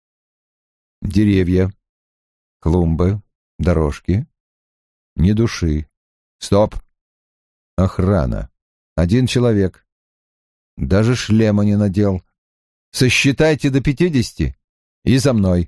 «Деревья, клумбы, дорожки, ни души. Стоп! Охрана. Один человек. Даже шлема не надел. Сосчитайте до пятидесяти и за мной».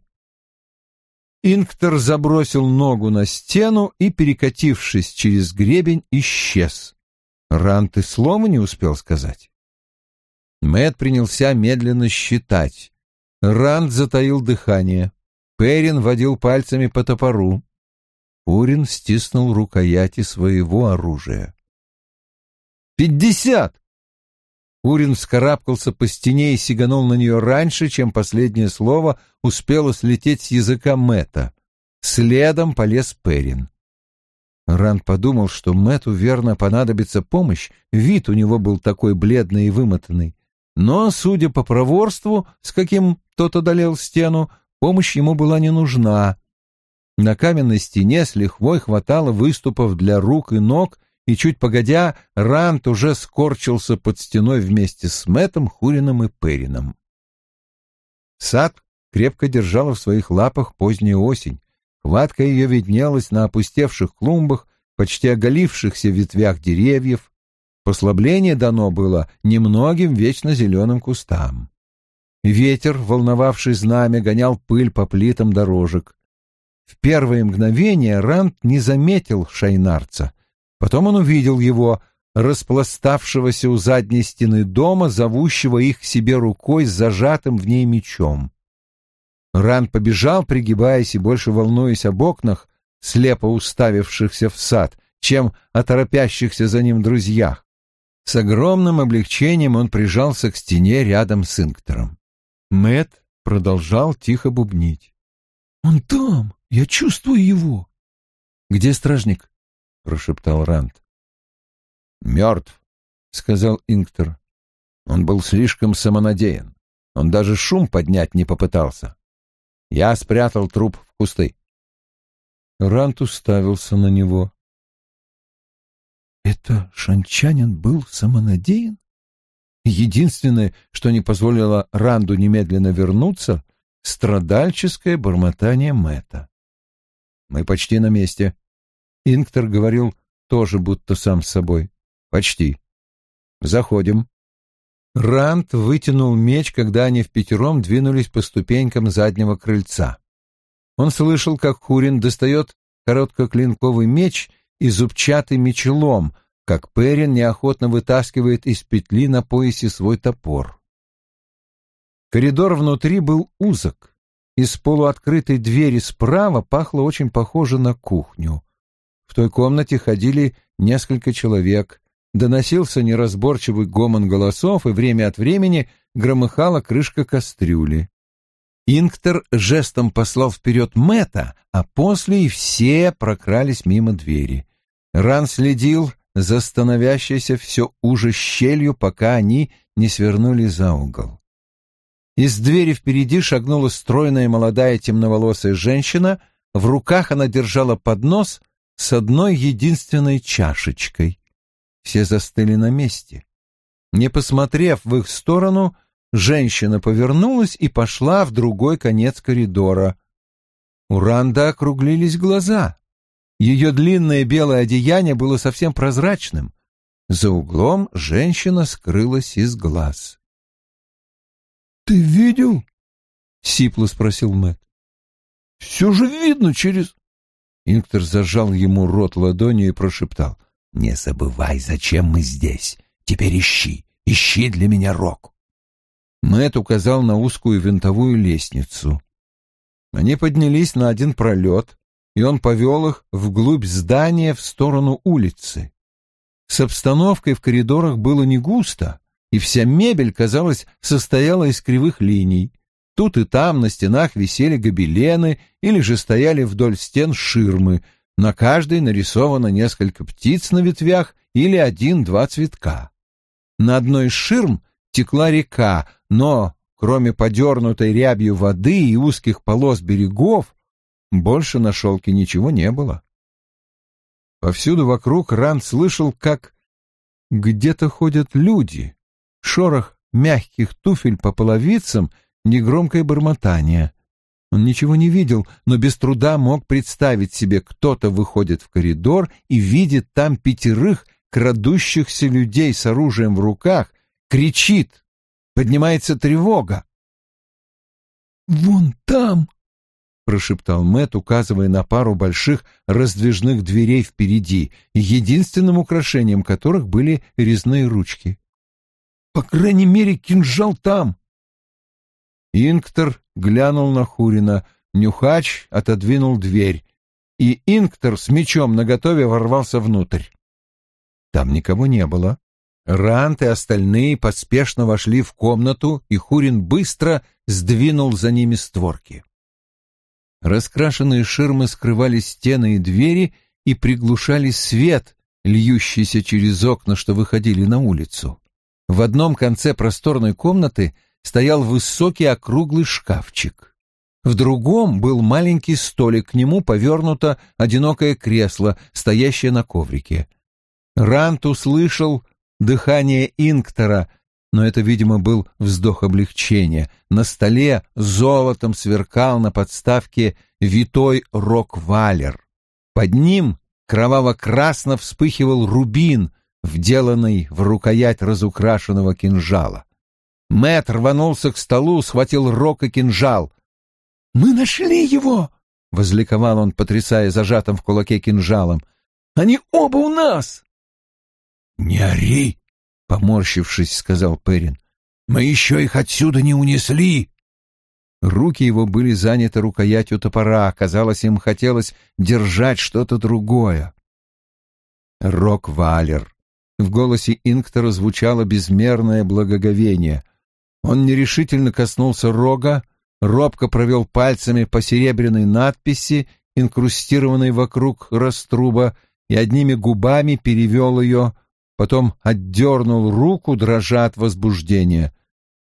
Инктор забросил ногу на стену и, перекатившись через гребень, исчез. Рант и слова не успел сказать. Мэтт принялся медленно считать. Рант затаил дыхание. Перин водил пальцами по топору. Урин стиснул рукояти своего оружия. «Пятьдесят!» Урин вскарабкался по стене и сиганул на нее раньше, чем последнее слово успело слететь с языка Мэтта. Следом полез Перин. Ранд подумал, что Мэтту верно понадобится помощь, вид у него был такой бледный и вымотанный. Но, судя по проворству, с каким тот одолел стену, помощь ему была не нужна. На каменной стене с лихвой хватало выступов для рук и ног, и чуть погодя Ранд уже скорчился под стеной вместе с Мэттом, Хурином и Перином. Сад крепко держала в своих лапах поздняя осень. Хватка ее виднелась на опустевших клумбах, почти оголившихся ветвях деревьев. Послабление дано было немногим вечно зеленым кустам. Ветер, волновавший знамя, гонял пыль по плитам дорожек. В первые мгновения Ранд не заметил шайнарца. Потом он увидел его, распластавшегося у задней стены дома, зовущего их к себе рукой с зажатым в ней мечом. Ранд побежал, пригибаясь и больше волнуясь об окнах, слепо уставившихся в сад, чем о торопящихся за ним друзьях. С огромным облегчением он прижался к стене рядом с Инктором. Мэтт продолжал тихо бубнить. «Он там! Я чувствую его!» «Где стражник?» — прошептал Ранд. «Мертв», — сказал Инктор. «Он был слишком самонадеян. Он даже шум поднять не попытался. Я спрятал труп в кусты». Ранд уставился на него. «Это шанчанин был самонадеян?» Единственное, что не позволило Ранду немедленно вернуться, — страдальческое бормотание Мэтта. «Мы почти на месте». Инктор говорил тоже будто сам с собой. «Почти. Заходим». Ранд вытянул меч, когда они впятером двинулись по ступенькам заднего крыльца. Он слышал, как Хурин достает короткоклинковый меч и зубчатый мечелом, как Перин неохотно вытаскивает из петли на поясе свой топор. Коридор внутри был узок. Из полуоткрытой двери справа пахло очень похоже на кухню. В той комнате ходили несколько человек, доносился неразборчивый гомон голосов, и время от времени громыхала крышка кастрюли. Инктор жестом послал вперед Мэтта, а после и все прокрались мимо двери. Ран следил за становящейся все уже щелью, пока они не свернули за угол. Из двери впереди шагнула стройная молодая темноволосая женщина, в руках она держала поднос с одной единственной чашечкой. Все застыли на месте. Не посмотрев в их сторону, женщина повернулась и пошла в другой конец коридора. У Ранда округлились глаза. Ее длинное белое одеяние было совсем прозрачным. За углом женщина скрылась из глаз. «Ты видел?» — сипло спросил Мэтт. «Все же видно через...» Инктор зажал ему рот ладонью и прошептал. «Не забывай, зачем мы здесь. Теперь ищи, ищи для меня Рок». Мэтт указал на узкую винтовую лестницу. Они поднялись на один пролет, и он повел их вглубь здания в сторону улицы. С обстановкой в коридорах было не густо, и вся мебель, казалось, состояла из кривых линий. Тут и там на стенах висели гобелены или же стояли вдоль стен ширмы. На каждой нарисовано несколько птиц на ветвях или один-два цветка. На одной из ширм текла река, но, кроме подернутой рябью воды и узких полос берегов, больше на шелке ничего не было. Повсюду вокруг Ранд слышал, как где-то ходят люди, шорох мягких туфель по половицам, негромкое бормотание. Он ничего не видел, но без труда мог представить себе, кто-то выходит в коридор и видит там пятерых крадущихся людей с оружием в руках, кричит, поднимается тревога. «Вон там!» — прошептал Мэтт, указывая на пару больших раздвижных дверей впереди, единственным украшением которых были резные ручки. «По крайней мере, кинжал там!» Инктор глянул на Хурина, Нюхач отодвинул дверь, и Инктор с мечом наготове ворвался внутрь. Там никого не было. Ранд и остальные поспешно вошли в комнату, и Хурин быстро сдвинул за ними створки. Раскрашенные ширмы скрывали стены и двери и приглушали свет, льющийся через окна, что выходили на улицу. В одном конце просторной комнаты стоял высокий округлый шкафчик. В другом был маленький столик, к нему повернуто одинокое кресло, стоящее на коврике. Ранд услышал дыхание Инктора, но это, видимо, был вздох облегчения. На столе золотом сверкал на подставке витой рок-валер. Под ним кроваво-красно вспыхивал рубин, вделанный в рукоять разукрашенного кинжала. Мэтт рванулся к столу, схватил рог и кинжал. «Мы нашли его!» — возликовал он, потрясая зажатым в кулаке кинжалом. «Они оба у нас!» «Не ори!» — поморщившись, сказал Перин. «Мы еще их отсюда не унесли!» Руки его были заняты рукоятью топора. Казалось, им хотелось держать что-то другое. Рок-валер. В голосе Инктора звучало безмерное благоговение. Он нерешительно коснулся рога, робко провел пальцами по серебряной надписи, инкрустированной вокруг раструба, и одними губами перевел ее, потом отдернул руку, дрожа от возбуждения.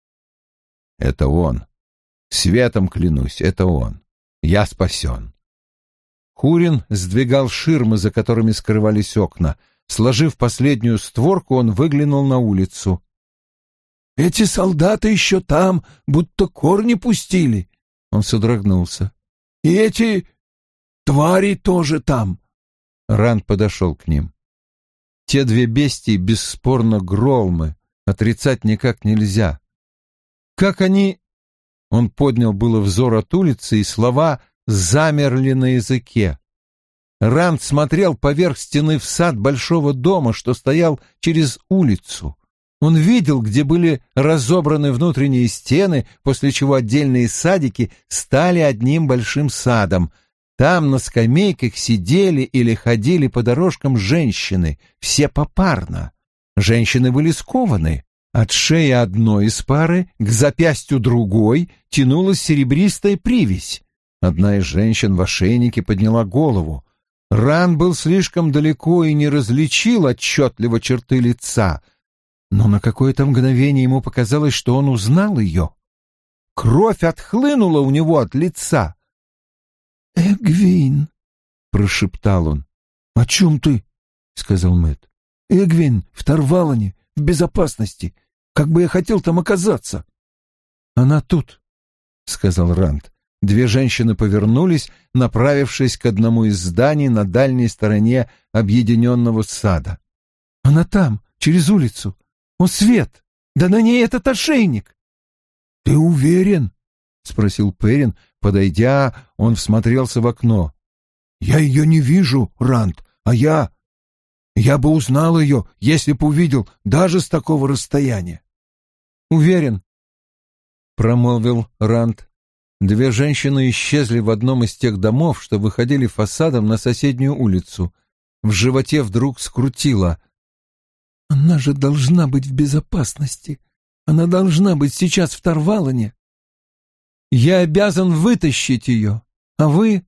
«Это он. Светом клянусь, это он. Я спасен». Хурин сдвигал ширмы, за которыми скрывались окна. Сложив последнюю створку, он выглянул на улицу. «Эти солдаты еще там, будто корни пустили!» Он содрогнулся. «И эти твари тоже там!» Ранд подошел к ним. Те две бестии бесспорно гролмы, отрицать никак нельзя. Как они... Он поднял было взор от улицы, и слова замерли на языке. Ранд смотрел поверх стены в сад большого дома, что стоял через улицу. Он видел, где были разобраны внутренние стены, после чего отдельные садики стали одним большим садом. Там на скамейках сидели или ходили по дорожкам женщины, все попарно. Женщины были скованы. От шеи одной из пары к запястью другой тянулась серебристая привязь. Одна из женщин в ошейнике подняла голову. Ранд был слишком далеко и не различил отчетливо черты лица, но на какое-то мгновение ему показалось, что он узнал ее. Кровь отхлынула у него от лица. «Эгвин», — прошептал он. «О чем ты?» — сказал Мэтт. «Эгвин в Тарвалане, в безопасности. Как бы я хотел там оказаться». «Она тут», — сказал Ранд. Две женщины повернулись, направившись к одному из зданий на дальней стороне объединенного сада. «Она там, через улицу. О, свет! Да на ней этот ошейник!» «Ты уверен?» — спросил Перин. Подойдя, он всмотрелся в окно. «Я ее не вижу, Ранд, а я...» Я бы узнал ее, если бы увидел, даже с такого расстояния. Уверен, — промолвил Ранд. Две женщины исчезли в одном из тех домов, что выходили фасадом на соседнюю улицу. В животе вдруг скрутило. Она же должна быть в безопасности. Она должна быть сейчас в Тарвалане. Я обязан вытащить ее, а вы...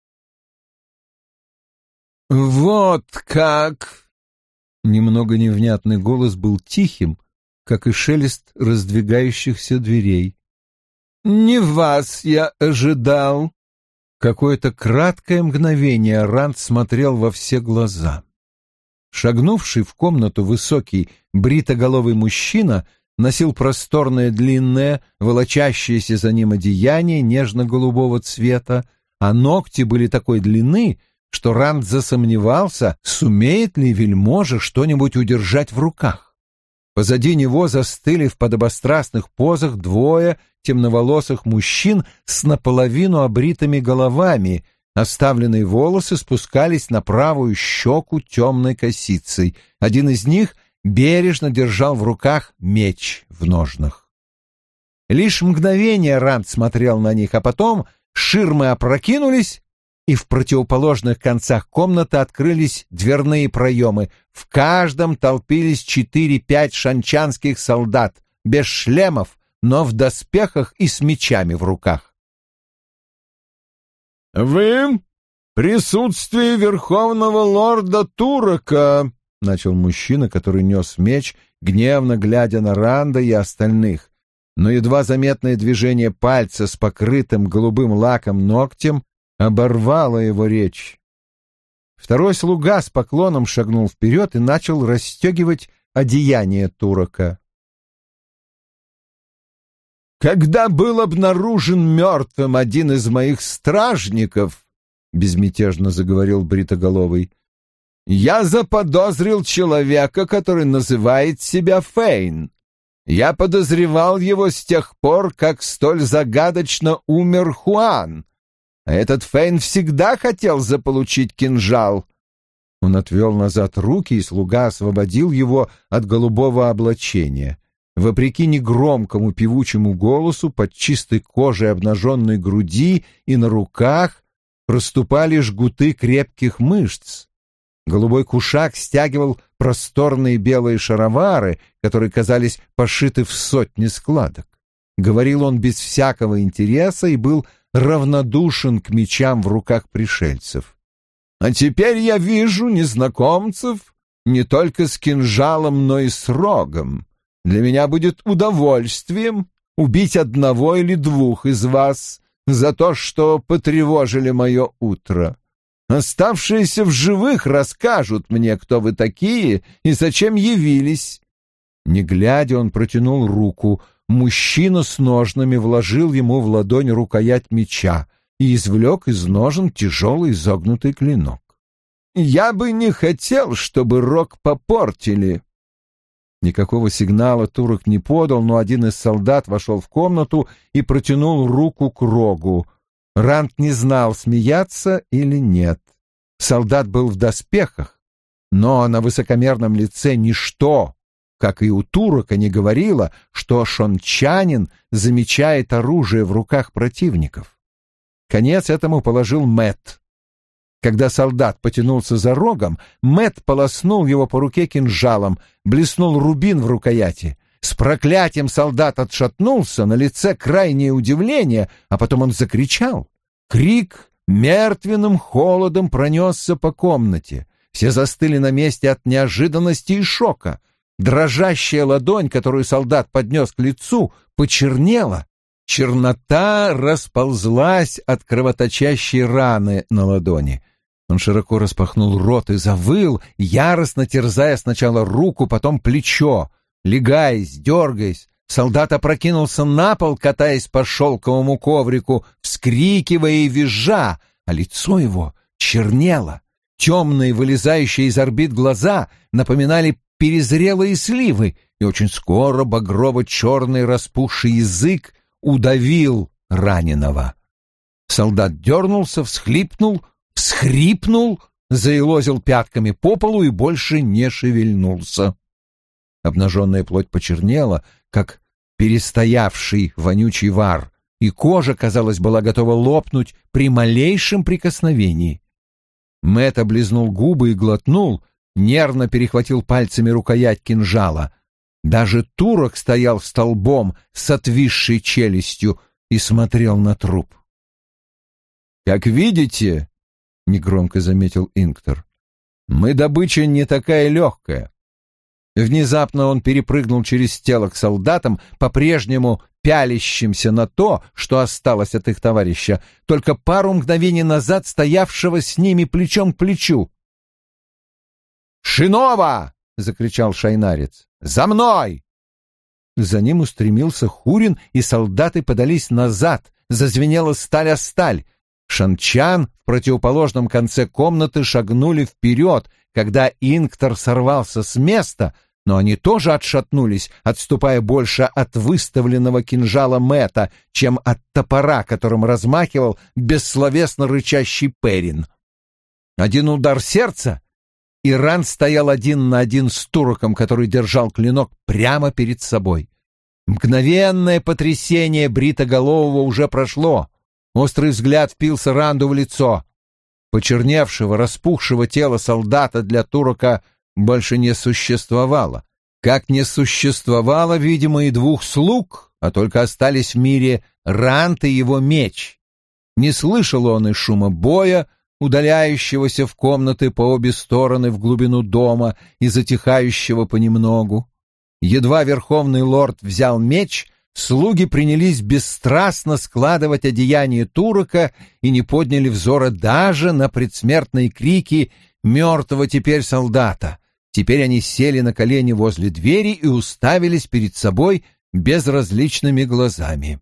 Вот как... Немного невнятный голос был тихим, как и шелест раздвигающихся дверей. «Не вас я ожидал!» Какое-то краткое мгновение Ранд смотрел во все глаза. Шагнувший в комнату высокий бритоголовый мужчина носил просторное длинное, волочащееся за ним одеяние нежно-голубого цвета, а ногти были такой длины, что Ранд засомневался, сумеет ли вельможа что-нибудь удержать в руках. Позади него застыли в подобострастных позах двое темноволосых мужчин с наполовину обритыми головами, оставленные волосы спускались на правую щеку темной косицей. Один из них бережно держал в руках меч в ножнах. Лишь мгновение Ранд смотрел на них, а потом ширмы опрокинулись, и в противоположных концах комнаты открылись дверные проемы. В каждом толпились четыре-пять шанчанских солдат, без шлемов, но в доспехах и с мечами в руках. «Вы — присутствие верховного лорда Турака», — начал мужчина, который нес меч, гневно глядя на Ранда и остальных, но едва заметное движение пальца с покрытым голубым лаком ногтем оборвало его речь. Второй слуга с поклоном шагнул вперед и начал расстегивать одеяние Турака. «Когда был обнаружен мертвым один из моих стражников, — безмятежно заговорил бритоголовый, — я заподозрил человека, который называет себя Фейн. Я подозревал его с тех пор, как столь загадочно умер Хуан. А этот Фейн всегда хотел заполучить кинжал». Он отвел назад руки, и слуга освободил его от голубого облачения. Вопреки негромкому певучему голосу, под чистой кожей обнаженной груди и на руках проступали жгуты крепких мышц. Голубой кушак стягивал просторные белые шаровары, которые казались пошиты в сотни складок. Говорил он без всякого интереса и был равнодушен к мечам в руках пришельцев. «А теперь я вижу незнакомцев не только с кинжалом, но и с рогом. Для меня будет удовольствием убить одного или двух из вас за то, что потревожили мое утро. Оставшиеся в живых расскажут мне, кто вы такие и зачем явились». Не глядя, он протянул руку. Мужчина с ножнами вложил ему в ладонь рукоять меча и извлек из ножен тяжелый изогнутый клинок. «Я бы не хотел, чтобы рог попортили». Никакого сигнала Турок не подал, но один из солдат вошел в комнату и протянул руку к рогу. Ранд не знал, смеяться или нет. Солдат был в доспехах, но на высокомерном лице ничто, как и у Турака, не говорило, что шончанин замечает оружие в руках противников. Конец этому положил Мэтт. Когда солдат потянулся за рогом, Мэтт полоснул его по руке кинжалом, блеснул рубин в рукояти. С проклятием солдат отшатнулся, на лице крайнее удивление, а потом он закричал. Крик мертвенным холодом пронесся по комнате. Все застыли на месте от неожиданности и шока. Дрожащая ладонь, которую солдат поднес к лицу, почернела. Чернота расползлась от кровоточащей раны на ладони. Он широко распахнул рот и завыл, яростно терзая сначала руку, потом плечо. Легаясь, дергаясь, солдат опрокинулся на пол, катаясь по шелковому коврику, вскрикивая и визжа, а лицо его чернело. Темные, вылезающие из орбит глаза напоминали перезрелые сливы, и очень скоро багрово-черный распухший язык удавил раненого. Солдат дернулся, всхлипнул, всхрипнул заелозил пятками по полу и больше не шевельнулся. Обнаженная плоть почернела, как перестоявший вонючий вар, и кожа, казалось, была готова лопнуть при малейшем прикосновении. Мэтт облизнул губы и глотнул, нервно перехватил пальцами рукоять кинжала. Даже турок стоял столбом с отвисшей челюстью и смотрел на труп. «Как видите, — негромко заметил Инктор, — мы добыча не такая легкая». Внезапно он перепрыгнул через тело к солдатам, по-прежнему пялящимся на то, что осталось от их товарища, только пару мгновений назад стоявшего с ними плечом к плечу. «Шинова!» — закричал шайнарец. «За мной!» За ним устремился Хурин, и солдаты подались назад, зазвенела сталь о сталь. Шанчан в противоположном конце комнаты шагнули вперед, когда Инктор сорвался с места, но они тоже отшатнулись, отступая больше от выставленного кинжала Мэтта, чем от топора, которым размахивал бессловесно рычащий Перин. Один удар сердца, и Ранд стоял один на один с туроком, который держал клинок прямо перед собой. Мгновенное потрясение бритоголового уже прошло. Острый взгляд впился Ранду в лицо. Почерневшего, распухшего тела солдата для турока больше не существовало. Как не существовало, видимо, и двух слуг, а только остались в мире Ранд и его меч. Не слышал он и шума боя, удаляющегося в комнаты по обе стороны в глубину дома и затихающего понемногу. Едва верховный лорд взял меч, слуги принялись бесстрастно складывать одеяние турока и не подняли взора даже на предсмертные крики мертвого теперь солдата. Теперь они сели на колени возле двери и уставились перед собой безразличными глазами.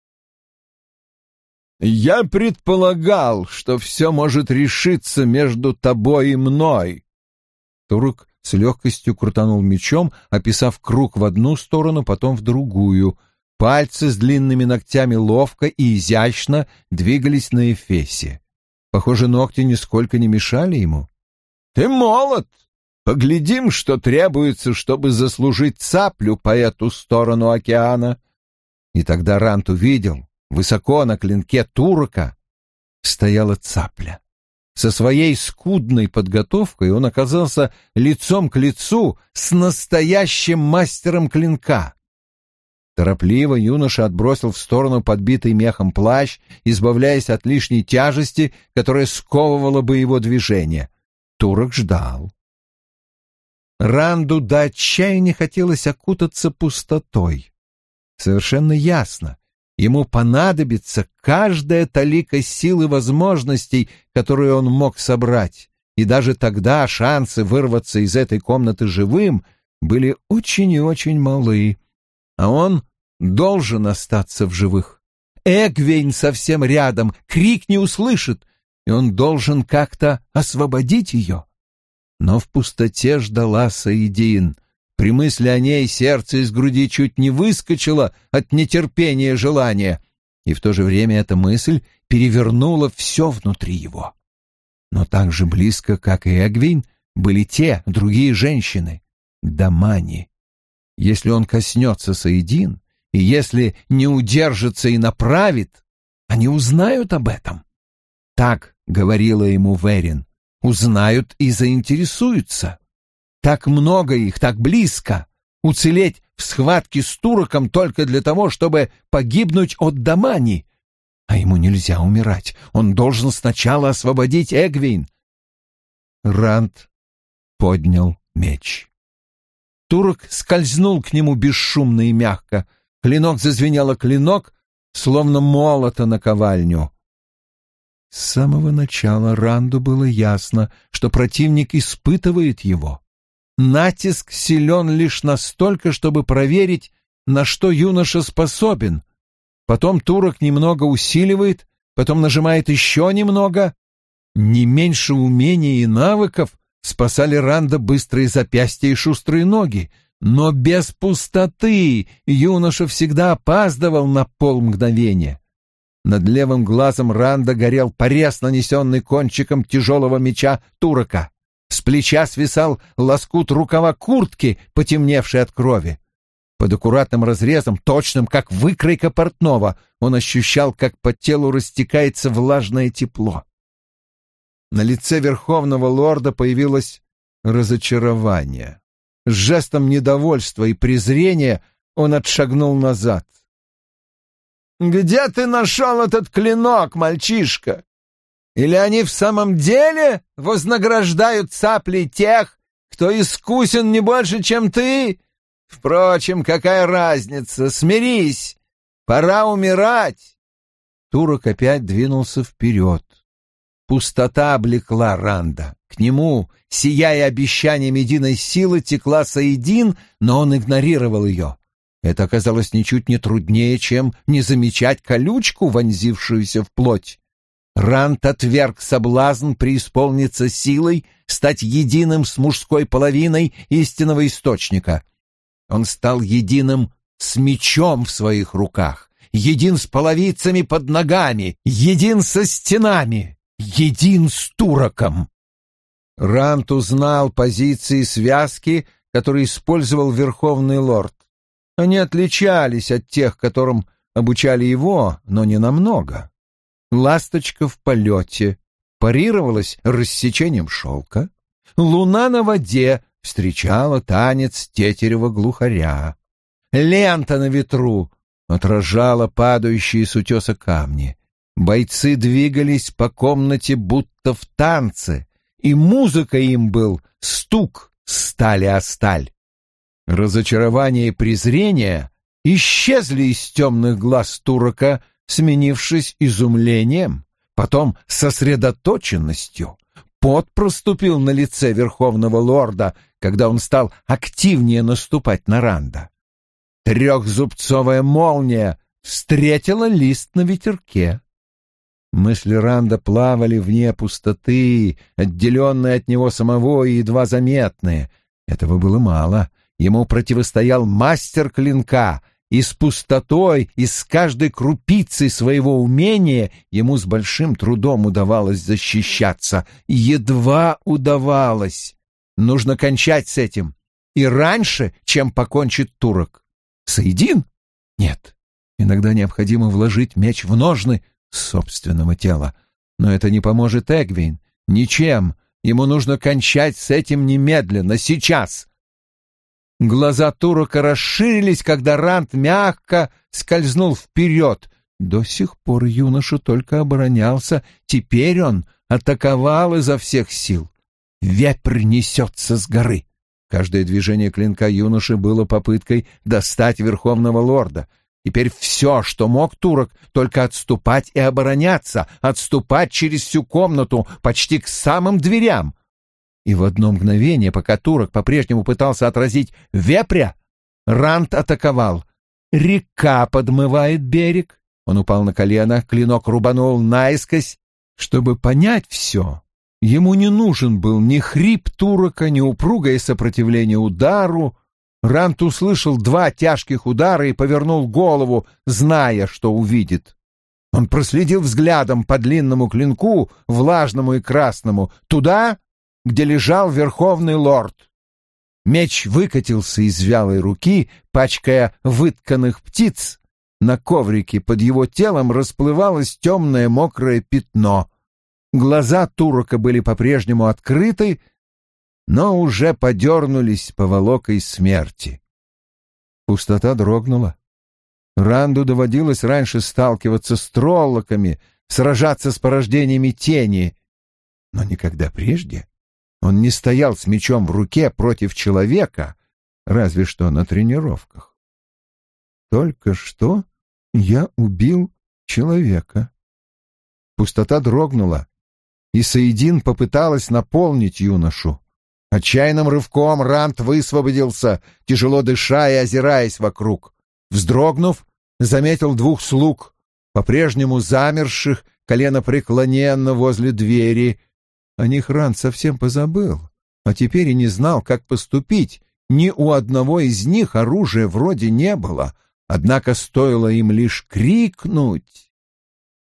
«Я предполагал, что все может решиться между тобой и мной». Турок с легкостью крутанул мечом, описав круг в одну сторону, потом в другую. Пальцы с длинными ногтями ловко и изящно двигались на эфесе. Похоже, ногти нисколько не мешали ему. «Ты молод! Поглядим, что требуется, чтобы заслужить цаплю по эту сторону океана». И тогда Рант увидел, высоко на клинке турока стояла цапля. Со своей скудной подготовкой он оказался лицом к лицу с настоящим мастером клинка. Торопливо юноша отбросил в сторону подбитый мехом плащ, избавляясь от лишней тяжести, которая сковывала бы его движение. Турок ждал. Ранду до отчаяния хотелось окутаться пустотой. Совершенно ясно. Ему понадобится каждая талика сил и возможностей, которые он мог собрать, и даже тогда шансы вырваться из этой комнаты живым были очень и очень малы. А он должен остаться в живых. Эгвейн совсем рядом, крик не услышит, и он должен как-то освободить ее. Но в пустоте ждала Саидин. При мысли о ней сердце из груди чуть не выскочило от нетерпения желания, и в то же время эта мысль перевернула все внутри его. Но так же близко, как и Эгвейн, были те, другие женщины, Дамани. Если он коснется Саидин, и если не удержится и направит, они узнают об этом. Так говорила ему Верин. Узнают и заинтересуются. Так много их, так близко. Уцелеть в схватке с туроком только для того, чтобы погибнуть от Дамани. А ему нельзя умирать. Он должен сначала освободить Эгвейн. Ранд поднял меч. Турок скользнул к нему бесшумно и мягко. Клинок зазвенел о клинок, словно молота на ковальню. С самого начала Ранду было ясно, что противник испытывает его. Натиск силен лишь настолько, чтобы проверить, на что юноша способен. Потом турок немного усиливает, потом нажимает еще немного. Не меньше умений и навыков спасали Ранда быстрые запястья и шустрые ноги, но без пустоты юноша всегда опаздывал на полмгновения. Над левым глазом Ранда горел порез, нанесенный кончиком тяжелого меча Турока. С плеча свисал лоскут рукава куртки, потемневший от крови. Под аккуратным разрезом, точным, как выкройка портного, он ощущал, как по телу растекается влажное тепло. На лице верховного лорда появилось разочарование. С жестом недовольства и презрения он отшагнул назад. «Где ты нашел этот клинок, мальчишка? Или они в самом деле вознаграждают цапли тех, кто искусен не больше, чем ты? Впрочем, какая разница? Смирись! Пора умирать!» Турок опять двинулся вперед. Пустота облекла Ранда. К нему, сияя обещанием единой силы, текла Саидин, но он игнорировал ее. Это оказалось ничуть не труднее, чем не замечать колючку, вонзившуюся в плоть. Ранд отверг соблазн преисполниться силой, стать единым с мужской половиной истинного источника. Он стал единым с мечом в своих руках, един с половицами под ногами, един со стенами, един с Туроком. Ранд узнал позиции связки, которые использовал Верховный Лорд. Они отличались от тех, которым обучали его, но не намного. Ласточка в полете парировалась рассечением шелка. Луна на воде встречала танец тетерева глухаря. Лента на ветру отражала падающие с утеса камни. Бойцы двигались по комнате будто в танце, и музыка им был стук стали о сталь. Разочарование и презрение исчезли из темных глаз Турока, сменившись изумлением, потом сосредоточенностью. Пот проступил на лице Верховного Лорда, когда он стал активнее наступать на Ранда. Трехзубцовая молния встретила лист на ветерке. Мысли Ранда плавали вне пустоты, отделенные от него самого и едва заметные. Этого было мало. Ему противостоял мастер клинка, и с пустотой, и с каждой крупицей своего умения ему с большим трудом удавалось защищаться. Едва удавалось. Нужно кончать с этим. И раньше, чем покончит Турок. Саидин? Нет. Иногда необходимо вложить меч в ножны собственного тела. Но это не поможет Эгвейн. Ничем. Ему нужно кончать с этим немедленно, сейчас. Глаза Турока расширились, когда Ранд мягко скользнул вперед. До сих пор юноша только оборонялся, теперь он атаковал изо всех сил. Вепрь несется с горы. Каждое движение клинка юноши было попыткой достать Верховного Лорда. Теперь все, что мог Турок, только отступать и обороняться, отступать через всю комнату, почти к самым дверям. И в одно мгновение, пока Турок по-прежнему пытался отразить вепря, Ранд атаковал. Река подмывает берег. Он упал на колено, клинок рубанул наискось. Чтобы понять все, ему не нужен был ни хрип Турока, ни упругое сопротивление удару. Ранд услышал два тяжких удара и повернул голову, зная, что увидит. Он проследил взглядом по длинному клинку, влажному и красному, туда, где лежал Верховный Лорд. Меч выкатился из вялой руки, пачкая вытканных птиц. На коврике под его телом расплывалось темное мокрое пятно. Глаза Турока были по-прежнему открыты, но уже подернулись поволокой смерти. Пустота дрогнула. Ранду доводилось раньше сталкиваться с троллоками, сражаться с порождениями тени, но никогда прежде он не стоял с мечом в руке против человека, разве что на тренировках. Только что я убил человека. Пустота дрогнула, и Саидин попыталась наполнить юношу. Отчаянным рывком Ранд высвободился, тяжело дыша и озираясь вокруг. Вздрогнув, заметил двух слуг, по-прежнему замерших, коленопреклоненно возле двери. О них Ранд совсем позабыл, а теперь и не знал, как поступить. Ни у одного из них оружия вроде не было, однако стоило им лишь крикнуть.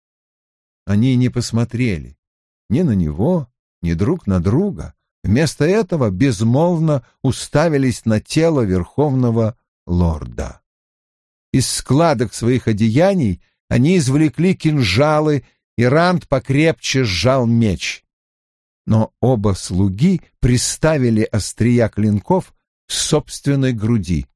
они не посмотрели ни на него, ни друг на друга. Вместо этого безмолвно уставились на тело верховного лорда. Из складок своих одеяний они извлекли кинжалы, и Ранд покрепче сжал меч. Но оба слуги приставили острия клинков к собственной груди.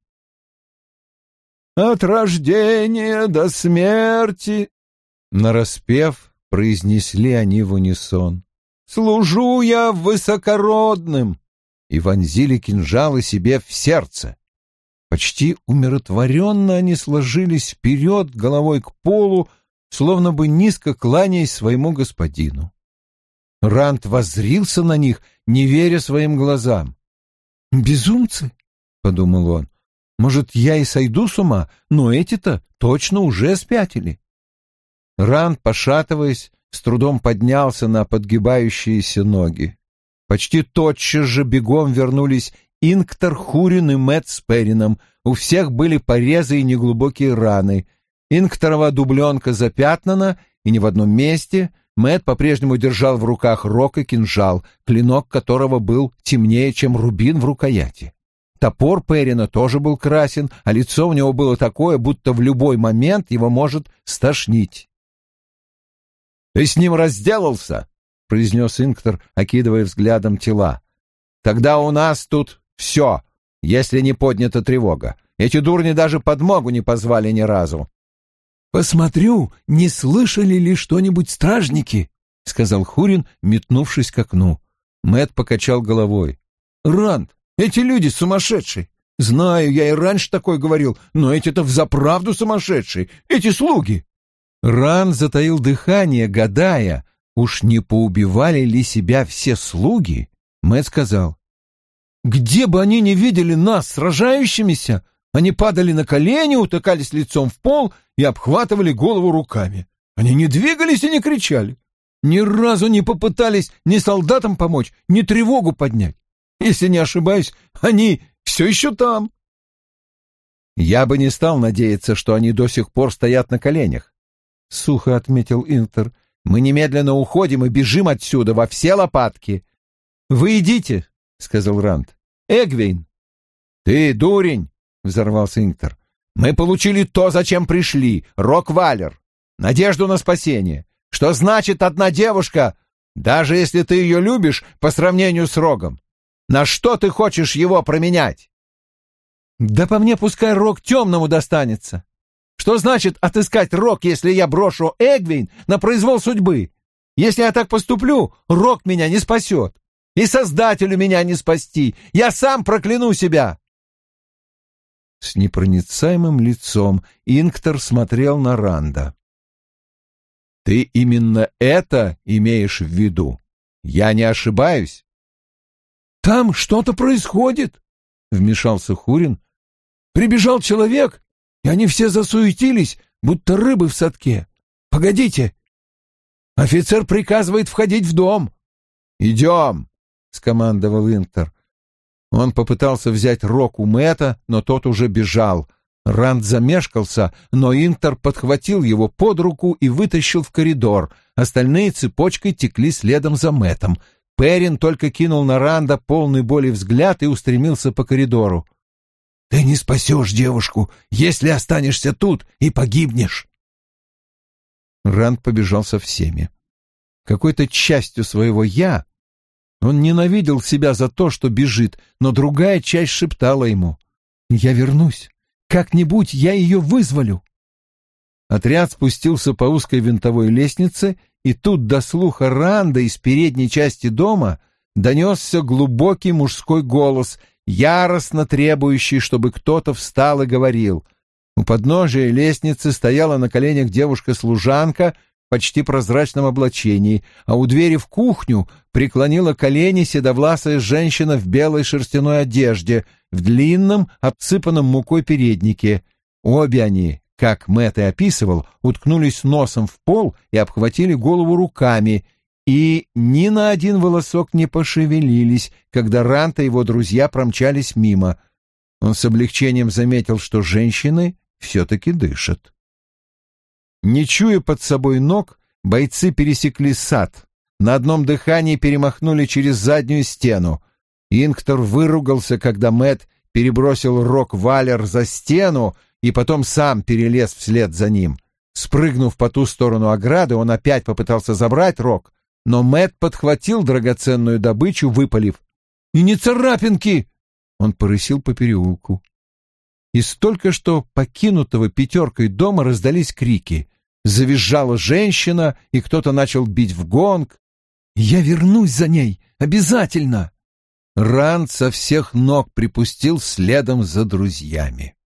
«От рождения до смерти», — нараспев произнесли они в унисон, «служу я высокородным», и вонзили кинжалы себе в сердце. Почти умиротворенно они сложились вперед головой к полу, словно бы низко кланяясь своему господину. Ранд воззрился на них, не веря своим глазам. «Безумцы», — подумал он, — «может, я и сойду с ума, но эти-то точно уже спятили». Ранд, пошатываясь, с трудом поднялся на подгибающиеся ноги. Почти тотчас же бегом вернулись Ингтар, Хурин и Мэтт с Перином. У всех были порезы и неглубокие раны. Ингтарова дубленка запятнана, и не в одном месте. Мэтт по-прежнему держал в руках рог и кинжал, клинок которого был темнее, чем рубин в рукояти. Топор Перина тоже был красен, а лицо у него было такое, будто в любой момент его может стошнить. «Ты с ним разделался?» — произнес Ингтар, окидывая взглядом тела. «Тогда у нас тут все, если не поднята тревога. Эти дурни даже подмогу не позвали ни разу». «Посмотрю, не слышали ли что-нибудь стражники?» — сказал Хурин, метнувшись к окну. Мэтт покачал головой. «Ранд, эти люди сумасшедшие. Знаю, я и раньше такое говорил, но эти-то взаправду сумасшедшие, эти слуги». Ранд затаил дыхание, гадая, уж не поубивали ли себя все слуги. Мэтт сказал: «Где бы они ни видели нас сражающимися, они падали на колени, утыкались лицом в пол и обхватывали голову руками. Они не двигались и не кричали. Ни разу не попытались ни солдатам помочь, ни тревогу поднять. Если не ошибаюсь, они все еще там». «Я бы не стал надеяться, что они до сих пор стоят на коленях», — сухо отметил Ингтар. «Мы немедленно уходим и бежим отсюда во все лопатки». «Вы идите», — сказал Ранд. «Эгвейн». «Ты дурень», — взорвался Ингтар. «Мы получили то, зачем пришли, Рок-Валер, надежду на спасение. Что значит одна девушка, даже если ты ее любишь по сравнению с Рогом? На что ты хочешь его променять?» «Да по мне пускай Рог темному достанется. Что значит отыскать Рог, если я брошу Эгвейн на произвол судьбы? Если я так поступлю, Рог меня не спасет. И Создателю меня не спасти. Я сам прокляну себя». С непроницаемым лицом Ингтар смотрел на Ранда. «Ты именно это имеешь в виду? Я не ошибаюсь?» «Там что-то происходит», — вмешался Хурин. «Прибежал человек, и они все засуетились, будто рыбы в садке. Погодите! Офицер приказывает входить в дом». «Идем», — скомандовал Ингтар. Он попытался взять рог у Мэтта, но тот уже бежал. Ранд замешкался, но Ингтар подхватил его под руку и вытащил в коридор. Остальные цепочкой текли следом за Мэттом. Перин только кинул на Ранда полный боли взгляд и устремился по коридору. «Ты не спасешь девушку, если останешься тут и погибнешь». Ранд побежал со всеми. Какой-то частью своего «я» он ненавидел себя за то, что бежит, но другая часть шептала ему: «Я вернусь. Как-нибудь я ее вызволю». Отряд спустился по узкой винтовой лестнице, и тут до слуха Ранда из передней части дома донесся глубокий мужской голос, яростно требующий, чтобы кто-то встал и говорил. У подножия лестницы стояла на коленях девушка-служанка в почти прозрачном облачении, а у двери в кухню преклонила колени седовласая женщина в белой шерстяной одежде, в длинном, обсыпанном мукой переднике. Обе они, как Мэтт и описывал, уткнулись носом в пол и обхватили голову руками, и ни на один волосок не пошевелились, когда Ранд и его друзья промчались мимо. Он с облегчением заметил, что женщины все-таки дышат. Не чуя под собой ног, бойцы пересекли сад. На одном дыхании перемахнули через заднюю стену. Инктор выругался, когда Мэтт перебросил Рок-Валер за стену и потом сам перелез вслед за ним. Спрыгнув по ту сторону ограды, он опять попытался забрать Рок, но Мэтт подхватил драгоценную добычу, выпалив: «И не царапинки!» Он порысил по переулку. Из только что покинутого пятеркой дома раздались крики. Завизжала женщина, и кто-то начал бить в гонг. «Я вернусь за ней! Обязательно!» Ранд со всех ног припустил следом за друзьями.